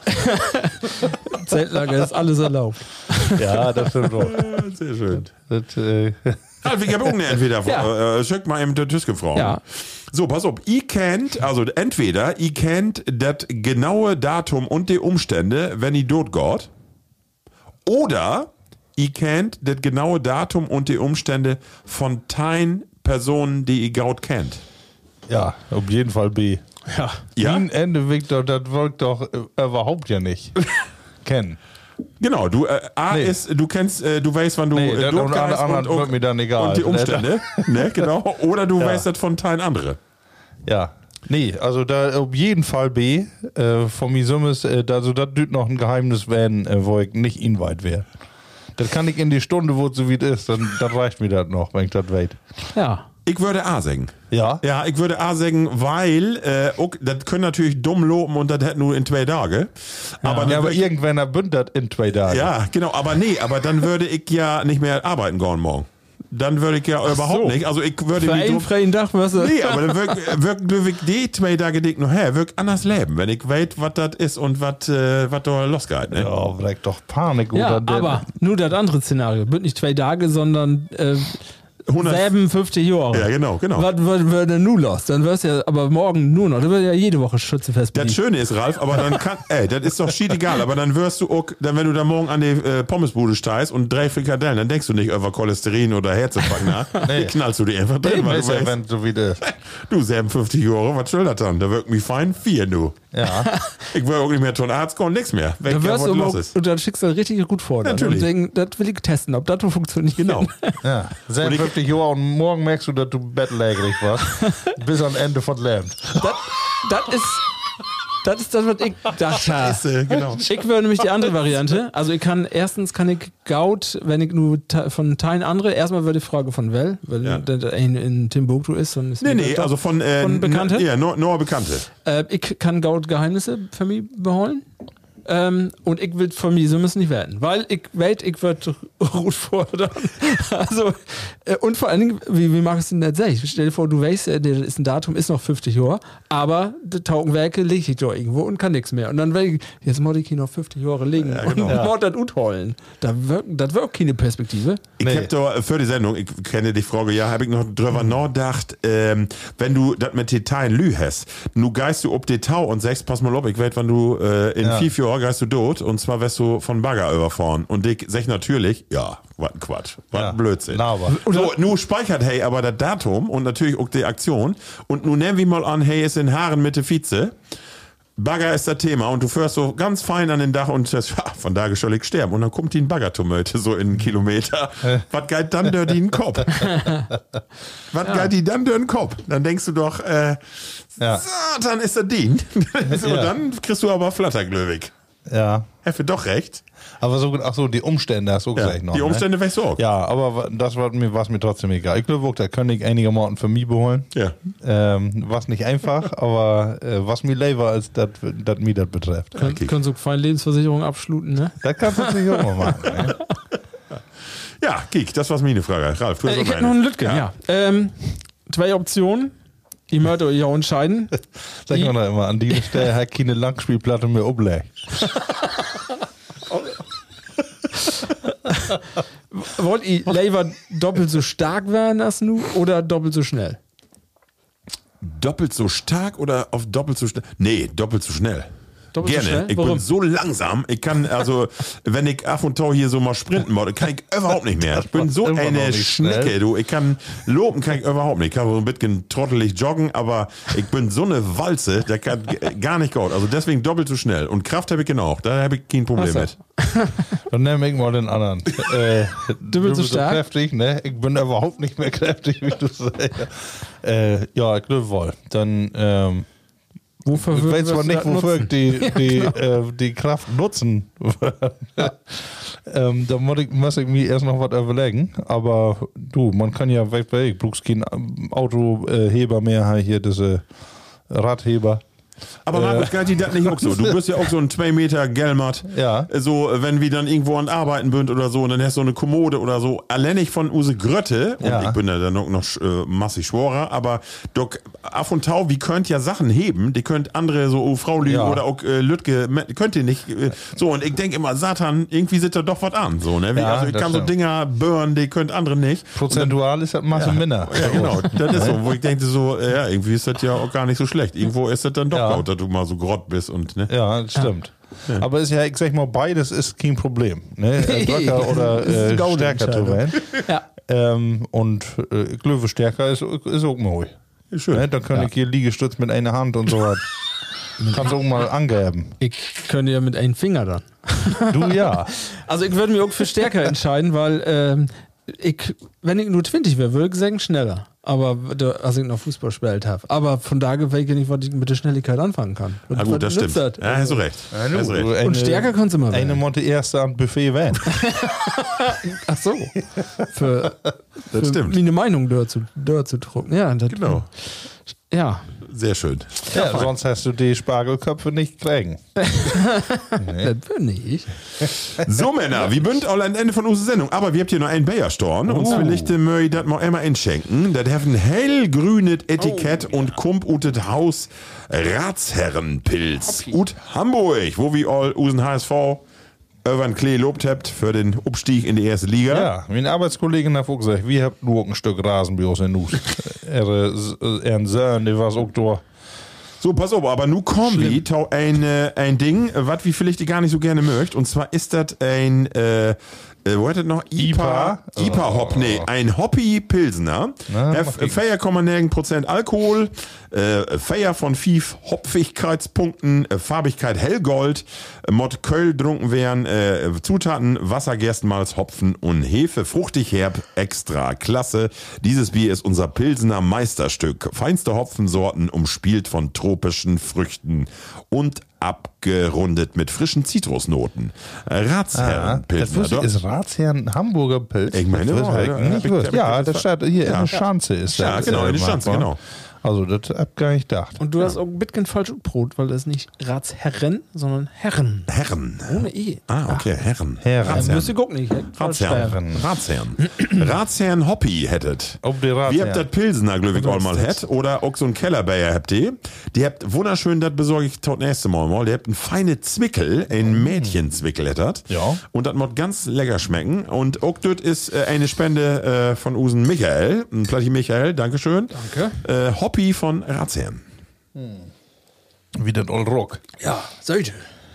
Zeltlager ist alles erlaubt. Ja, das stimmt auch. Sehr schön. Das, äh, Ralf, ich habe auch eine entweder. Ja. Äh, schick mal eben der Tüske gefragt. Ja. So, pass auf. Ihr kennt, also entweder ihr kennt das genaue Datum und die Umstände, wenn ihr dort geht. Oder ihr kennt das genaue Datum und die Umstände von deinen Personen, die ihr gaut kennt. ja, auf jeden Fall B. Ja. Ja? Ein Ende, Victor, das wirkt doch äh, überhaupt ja nicht. Kennen. Genau, du äh, A Nee. ist, du kennst, äh, du weißt, wann du Nee, äh, das- dort und alle gehst anderen wird mir dann egal. und die Umstände, ne, genau. Oder du Ja. weißt das von teilen andere. Ja. Nee, also da auf jeden Fall B. Äh, von mir Summes, äh, also das düt noch ein Geheimnis werden, äh, wo ich nicht inweit wäre. Das kann ich in die Stunde, wo es so wie es ist, dann, dann reicht mir das noch, wenn ich das weiß. Ja. Ich würde A sagen. Ja? Ja, ich würde A sagen, weil, äh, ok, das können natürlich dumm loben und das hätten nur in zwei Tage. Aber, Ja, dann aber würd- irgendwann erbündet in zwei Tagen. ja, genau, aber nee, aber dann würde ich ja nicht mehr arbeiten gehen morgen. Dann würde ich ja überhaupt so. nicht. Also ich würde Für wie einen dumm- freien Tag wirst du. Nee, aber dann wirkt wirk, wirk die zwei Tage dick noch her, wirkt anders leben, wenn ich weiß, was das ist und was äh, was da losgeht. Ne? Ja, vielleicht doch Panik Ja, oder der- aber nur das andere Szenario. Wird nicht zwei Tage, sondern äh, hundert siebenundfünfzig Jahre. Ja, genau, genau. Was würde denn nun los? Dann wirst du ja aber morgen nur noch. Du wirst ja jede Woche Schützefest Das belegt. Schöne ist, Ralf, aber dann kann, ey, das ist doch schied egal, aber dann wirst du auch, dann, wenn du da morgen an die äh, Pommesbude steigst und drei Frikadellen, dann denkst du nicht über Cholesterin oder Herzinfarkt nach. Nee. Knallst du die einfach drin, weil Weiß du ja, weißt, wenn so wie das ist. du siebenundfünfzig Jahre, was soll das dann? Da wirkt mich fein, vier, du. Ja. Ich will auch nicht mehr zum Arzt kommen, nix mehr. Weg, Da ja, wirst was du los aber, ist. und dann schickst du das richtig gut vor. Dann. Natürlich. Und denken, das will ich testen, ob das so funktioniert. Genau. Ja. siebenundfünfzig Jahre und morgen merkst du, dass du bettlägerig warst. bis am Ende von Leben. Das, das ist. Das ist das, was ich dachte. Scheiße, genau. Ich würde nämlich die andere Variante. Also ich kann, erstens kann ich Gaut, wenn ich nur te- von Teilen andere, erstmal wäre die Frage von Well, weil Ja. der in, in Timbuktu ist. Und ist Nee, mir nee, das also von, äh, von Bekannte. Ja, nur, nur Bekannte. Äh, ich kann Gaut Geheimnisse für mich beholen. Ähm, und ich will von mir so müssen nicht werden. Weil ich weiß, ich würde gut fordern. Also, äh, und vor allen Dingen, wie, wie machst du denn das selbst? Stell dir vor, du weißt, äh, das ist ein Datum, ist noch fünfzig Jahre, aber die Taugenwerke lege ich doch irgendwo und kann nichts mehr. Und dann will ich, jetzt muss ich hier noch fünfzig Jahre liegen Ja, genau. und Ja. muss das utholen. Das wirkt, das wirkt keine Perspektive. Ich Nee. hab da für die Sendung, ich kenne die Frage, ja, habe ich noch drüber nachgedacht, ähm, wenn du das mit Detail lü hast, nu geist du ob Detail und sagst, pass mal auf, ich weiß, wann du äh, in Ja. fünf Jahren geist du tot und zwar wirst du von Bagger überfahren und ich sag natürlich, ja, was ein Quatsch, was Ja. ein Blödsinn. Laber. So, nu speichert hey aber das Datum und natürlich auch die Aktion und nu nehmen wir mal an, hey ist in Haaren Mitte Vize Bagger ist das Thema und du fährst so ganz fein an den Dach und sagst, ja, von da soll ich sterben. Und dann kommt die ein Baggertomate so in einen Kilometer. Was geht dann durch den Kopf? Was geht die dann durch den Kopf? Dann denkst du doch, äh, Ja. Satan ist das Ding. So, Ja. dann kriegst du aber Flatterglöwig. Ja. Heffe doch recht. Aber so, ach so, die Umstände hast du Ja, gesagt noch. die Umstände ne? weißt du auch. Ja, aber wa- das war mir, war's mir trotzdem egal. Ich glaube, da könnte ich einigermaßen für mich beholen. Ja. Ähm, was nicht einfach, aber äh, was mir lieber als das mir das betrifft. Können, Okay. können so feine Lebensversicherung abschluten, ne? Das kannst du natürlich auch mal machen. Ne? Ja, Geek, das war meine Frage. Ralf, du hast Äh, auch ich hätte eine. noch einen Lütgen, ja. Ähm, zwei Optionen. Ihr möchtet euch auch entscheiden. Sag mal da immer, an dieser Stelle hat keine Langspielplatte mehr umlegt. Wollt ihr lieber doppelt so stark werden als nu oder doppelt so schnell? Doppelt so stark oder auf doppelt so schnell? Nee, doppelt so schnell. Doppelt so Gerne. schnell? Ich Warum? bin so langsam. Ich kann, also, wenn ich af und tau hier so mal sprinten wollte, kann ich überhaupt nicht mehr. Ich bin so immer noch eine nicht Schnecke, schnell. du. Ich kann loben, kann ich überhaupt nicht. Ich kann so ein bisschen trottelig joggen, aber ich bin so eine Walze, der kann g- gar nicht gut. Also deswegen doppelt so schnell. Und Kraft habe ich genau. Da habe ich kein Problem Ach so. mit. Dann nehme ich mal den anderen. Äh, du bist so bist stark? kräftig, ne? Ich bin überhaupt nicht mehr kräftig, wie du sagst. Äh, ja, ich glaube wohl. Dann, ähm, Wofür ich würdest weiß zwar du nicht, das wofür ich nutzen? die, die, äh, die Kraft nutzen. ähm, da muss ich, muss ich mir erst noch was überlegen. Aber du, man kann ja, weiß bei ich brauchst keinen Autoheber mehr, hier diese Radheber. Aber Markus, geht die das nicht auch so? Du bist ja auch so ein zwei Meter Gelmert. Ja. So, wenn wir dann irgendwo an Arbeiten bünd oder so, und dann hast du so eine Kommode oder so. Allein ich von Use Grötte, und Ja. ich bin ja dann auch noch äh, massig schworer, aber doch af und tau, wie könnt ja Sachen heben, die könnt andere so oh, Frau Ja. oder auch äh, Lütke, me- könnt ihr nicht. Äh, so, und ich denke immer, Satan, irgendwie sitzt da doch was an. So, ne? Wie, Ja, also ich das kann so stimmt. Dinger burnen, die könnt andere nicht. Prozentual ist das Masse minder. Ja, genau. Das ist so, wo ich denke so, äh, ja, irgendwie ist das ja auch gar nicht so schlecht. Irgendwo ist das dann doch Ja. gut, dass du mal so grott bist und, ne? Ja, das stimmt. Aber ist ja, ich sag mal, beides ist kein Problem. Ne? Äh, Drücker oder Das ist äh, eine gute stärker zu Entscheidung. werden. Ja. Ähm, und äh, ich glaube, stärker ist, ist auch mal. Schön. Ne? Dann kann ich hier Liegestütz mit einer Hand und so was. Kannst du auch mal angeben. Ich könnte ja mit einem Finger dann. Du ja. Also ich würde mich auch für stärker entscheiden, weil ähm, ich, wenn ich nur zwanzig wäre, würde ich sagen schneller. Aber da- als ich noch Fußball gespielt habe. Aber von da weiß ich nicht, was ich mit der Schnelligkeit anfangen kann. Ah, gut, das Was stimmt. nützt das? Ja, hast du recht. Ja, Hast du recht. eine, Und stärker kannst du mal Eine werden. Monte erste am Buffet werden. Ach so. Für, Das für stimmt. meine Meinung dort zu, dort zu drucken. Ja, das, Genau. Ja. Sehr schön. Ja, sonst hast du die Spargelköpfe nicht kriegen. Das bin ich. So, Männer, wir sind all am Ende von unserer Sendung. Aber wir habt hier noch einen Bayerstorn. Und vielleicht möchte ich das mal einmal einschenken. Das hat ein hellgrünes Etikett und kommt ut das Haus Ratsherrenpilz. Ut Hamburg, wo wir all usen H S V über den Klee lobt habt für den Abstieg in die erste Liga. Ja, meine Arbeitskollegin hat auch gesagt, wir habt nur ein Stück Rasen bei uns in Nuss. Er ein Sohn, der war auch da. So, pass auf, aber nu kommen wir tau ein, äh, ein Ding, was wir vielleicht gar nicht so gerne möcht. Und zwar ist das ein, äh, äh, wo hat das noch? I P A? I P A? I P A-Hop, nee, ein Hoppy-Pilsener. Na, mach ich. vier Komma neun Prozent Alkohol, äh, vier von fünf Hopfigkeitspunkten, äh, Farbigkeit hellgold, äh, Mod Köll drunken werden, äh, Zutaten Wasser, Gerstenmalz, Hopfen und Hefe, fruchtig herb, extra klasse. Dieses Bier ist unser Pilsener Meisterstück. Feinste Hopfensorten, umspielt von tropischen Früchten und abgerundet mit frischen Zitrusnoten. Ratsherrenpilsner. das ist Ratsherren Hamburger Pilz. Ich meine, das ja, wusste ja, ich nicht hab ich- gewusst. hab ich Ja, das- das steht hier ja. in der Schanze ist Ja, das. genau, äh, in der Schanze, machbar. genau. Also, das hab ich gar nicht gedacht. Und du hast auch ein bisschen falsch Brot, weil das ist nicht Ratsherren, sondern Herren. Herren. Ohne E. Ah, okay, Herren. Herren. Ja, müsst ihr gucken, nicht. Ratsherren. Ratsherren. Ratsherren Hoppy hättet. Ob die Wie Ratsherren. habt das Pilsener, glaube ich, auch mal hätt. Oder auch so ein Kellerbayer habt ihr. Die habt wunderschön, das besorge ich tot nächste Mal mal. Die habt ein feine Zwickel, ein Mädchenzwickel hättet. Ja. Und das muss ganz lecker schmecken. Und auch das ist äh, eine Spende äh, von Usen Michael. Ein Platti Michael, Dankeschön. Danke. Äh, Hoppy von Ratsherren. Wie das Old Rock. Ja, sollte.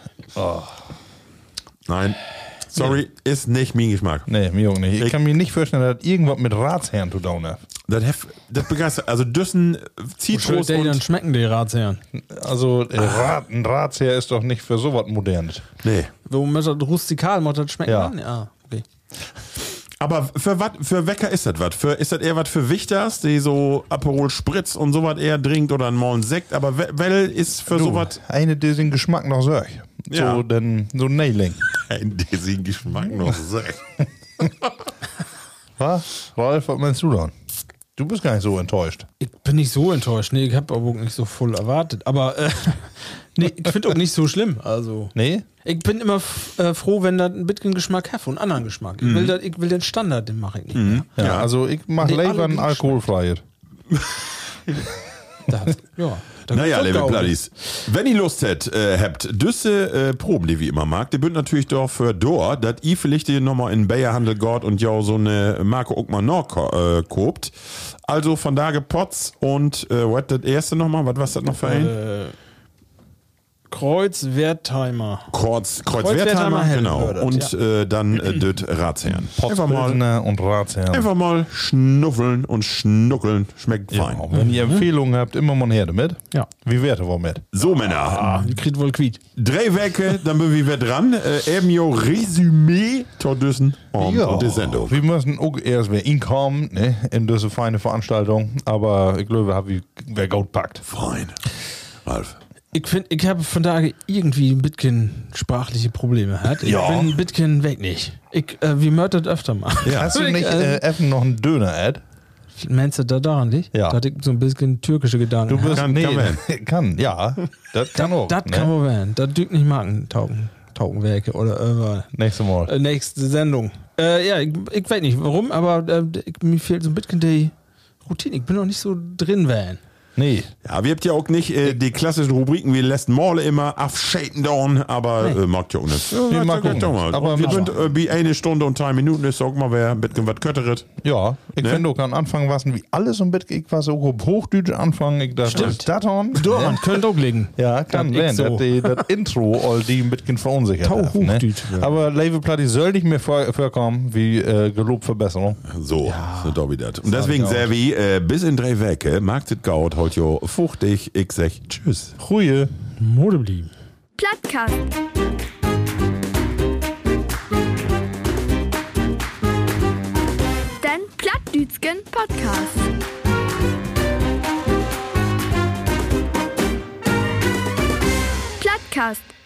Nein. Sorry, ist nicht mein Geschmack. Nee, mir auch nicht. Ich, Ich- kann mir nicht vorstellen, dass das irgendwas mit Ratsherren zu tun hat. Das, hef, das begeistert. Also Düssen, Zitrus Die dann und... schmecken die Ratsherren. Also äh, Rat, ein Ratsherr ist doch nicht für sowas modernes. Nee. Wo man das rustikal muss das schmecken Ja. kann? Ja, okay. Aber für was, für Wecker ist das was? Für, ist das eher was für Wichters, die so Aperol Spritz und sowas eher trinkt oder mal einen Sekt? Aber we- well ist für sowas... Eine, die den Geschmack noch sagt. Ja. So, denn, so Nailing. Ein diesen Geschmack noch Sekt. Was? Ralf, was meinst du dann? Du bist gar nicht so enttäuscht. Ich bin nicht so enttäuscht. Nee, ich habe aber nicht so voll erwartet. Aber äh, nee, ich finde auch nicht so schlimm. Also Nee? ich bin immer f- äh, froh, wenn das ein bisschen Geschmack hat und einen anderen Geschmack. Ich, will das, ich will den Standard, den mache ich nicht mehr. Ja, Ja. also ich mach Nee, lieber alle ein gut alkoholfreies. Da, ja, da Naja, gibt's auch liebe Gaumen. Plattis, wenn ihr Lust hätt, äh, habt, düsse äh, Proben, die wie immer mag, die bünd natürlich doch für Dor, dass ihr vielleicht ihr nochmal in Bayerhandel geht und ja so eine Marke auch mal noch äh, kopt. Also von da gepotzt und äh, was das erste nochmal, was was das noch für ein? Äh, Kreuz-Wertheimer. Kreuz, Kreuzwertheimer Kreuzwertheimer, Hell, genau. hört Und äh, dann äh, das Ratsherrn. Einfach mal, Potzbildner und Ratsherren. einfach mal schnuffeln und schnuckeln. Schmeckt Ja, fein. wenn ihr Empfehlungen habt, immer mal her damit. Ja. Wie werte wir mit? So, Männer. Ah, die kriegt wohl quiet. Drei Wecke, dann bin wir dran. Äh, eben jo Resümee Tordüssen und, und die Sendung. wir müssen auch erst wieder inkommen, ne, in diese feine Veranstaltung. Aber ich glaube, hab ich, wer gut packt. Fein. Ralf. Ich finde, ich habe von daher irgendwie ein bisschen sprachliche Probleme. Hat. Ich Ja. bin ein bisschen weg nicht. Ich, äh, wie mördet öfter mal. Ja. Hast du nicht äh, äh, Effen noch einen Döner-Ad? Meinst du da daran liegt? Ja. Da hatte ich so ein bisschen türkische Gedanken. Du bist, Kann- nee, kann man. kann, ja. Das kann auch. Das ne? kann man werden. Das dürft nicht Marken taugen, Taugenwerke oder irgendwas. Nächstes Mal. Äh, nächste Sendung. Äh, ja, ich, ich weiß nicht warum, aber äh, ich, mir fehlt so ein bisschen die Routine. Ich bin noch nicht so drin, werden. Nee. Ja, wir habt ja auch nicht äh, die klassischen Rubriken wie letzten Male immer afschaten down, aber Nee. äh, mag ja auch nicht. Ja, Nee, mag mag ja auch doch nicht. mal. Aber Und wir mach sind äh, wie eine Stunde und drei Minuten, ist auch mal wer ein bisschen was kötteret. Ja, ich Ne? finde auch am Anfang was wie alles so ein bisschen, ich war so auf Hochdeutsch anfangen, ich dachte, Stimmt. das on? Daran könnte auch liegen. Ja, kann Das werden. ich so. Das, die- das Intro, all die ein bisschen verunsichert Tau haben, ne? Hochdeutsch, ja. Aber Label Platy soll nicht mehr vor, vorkommen wie äh, gelobt Verbesserung. So, so da wieder. Und deswegen sehr wie, äh, bis in drei Wecke, mag das Gaut, heute jo fuchtig, ich sag tschüss. Ruhe. Mode blieben. Plattkast. Den Plattdütschen Podcast. Plattkast.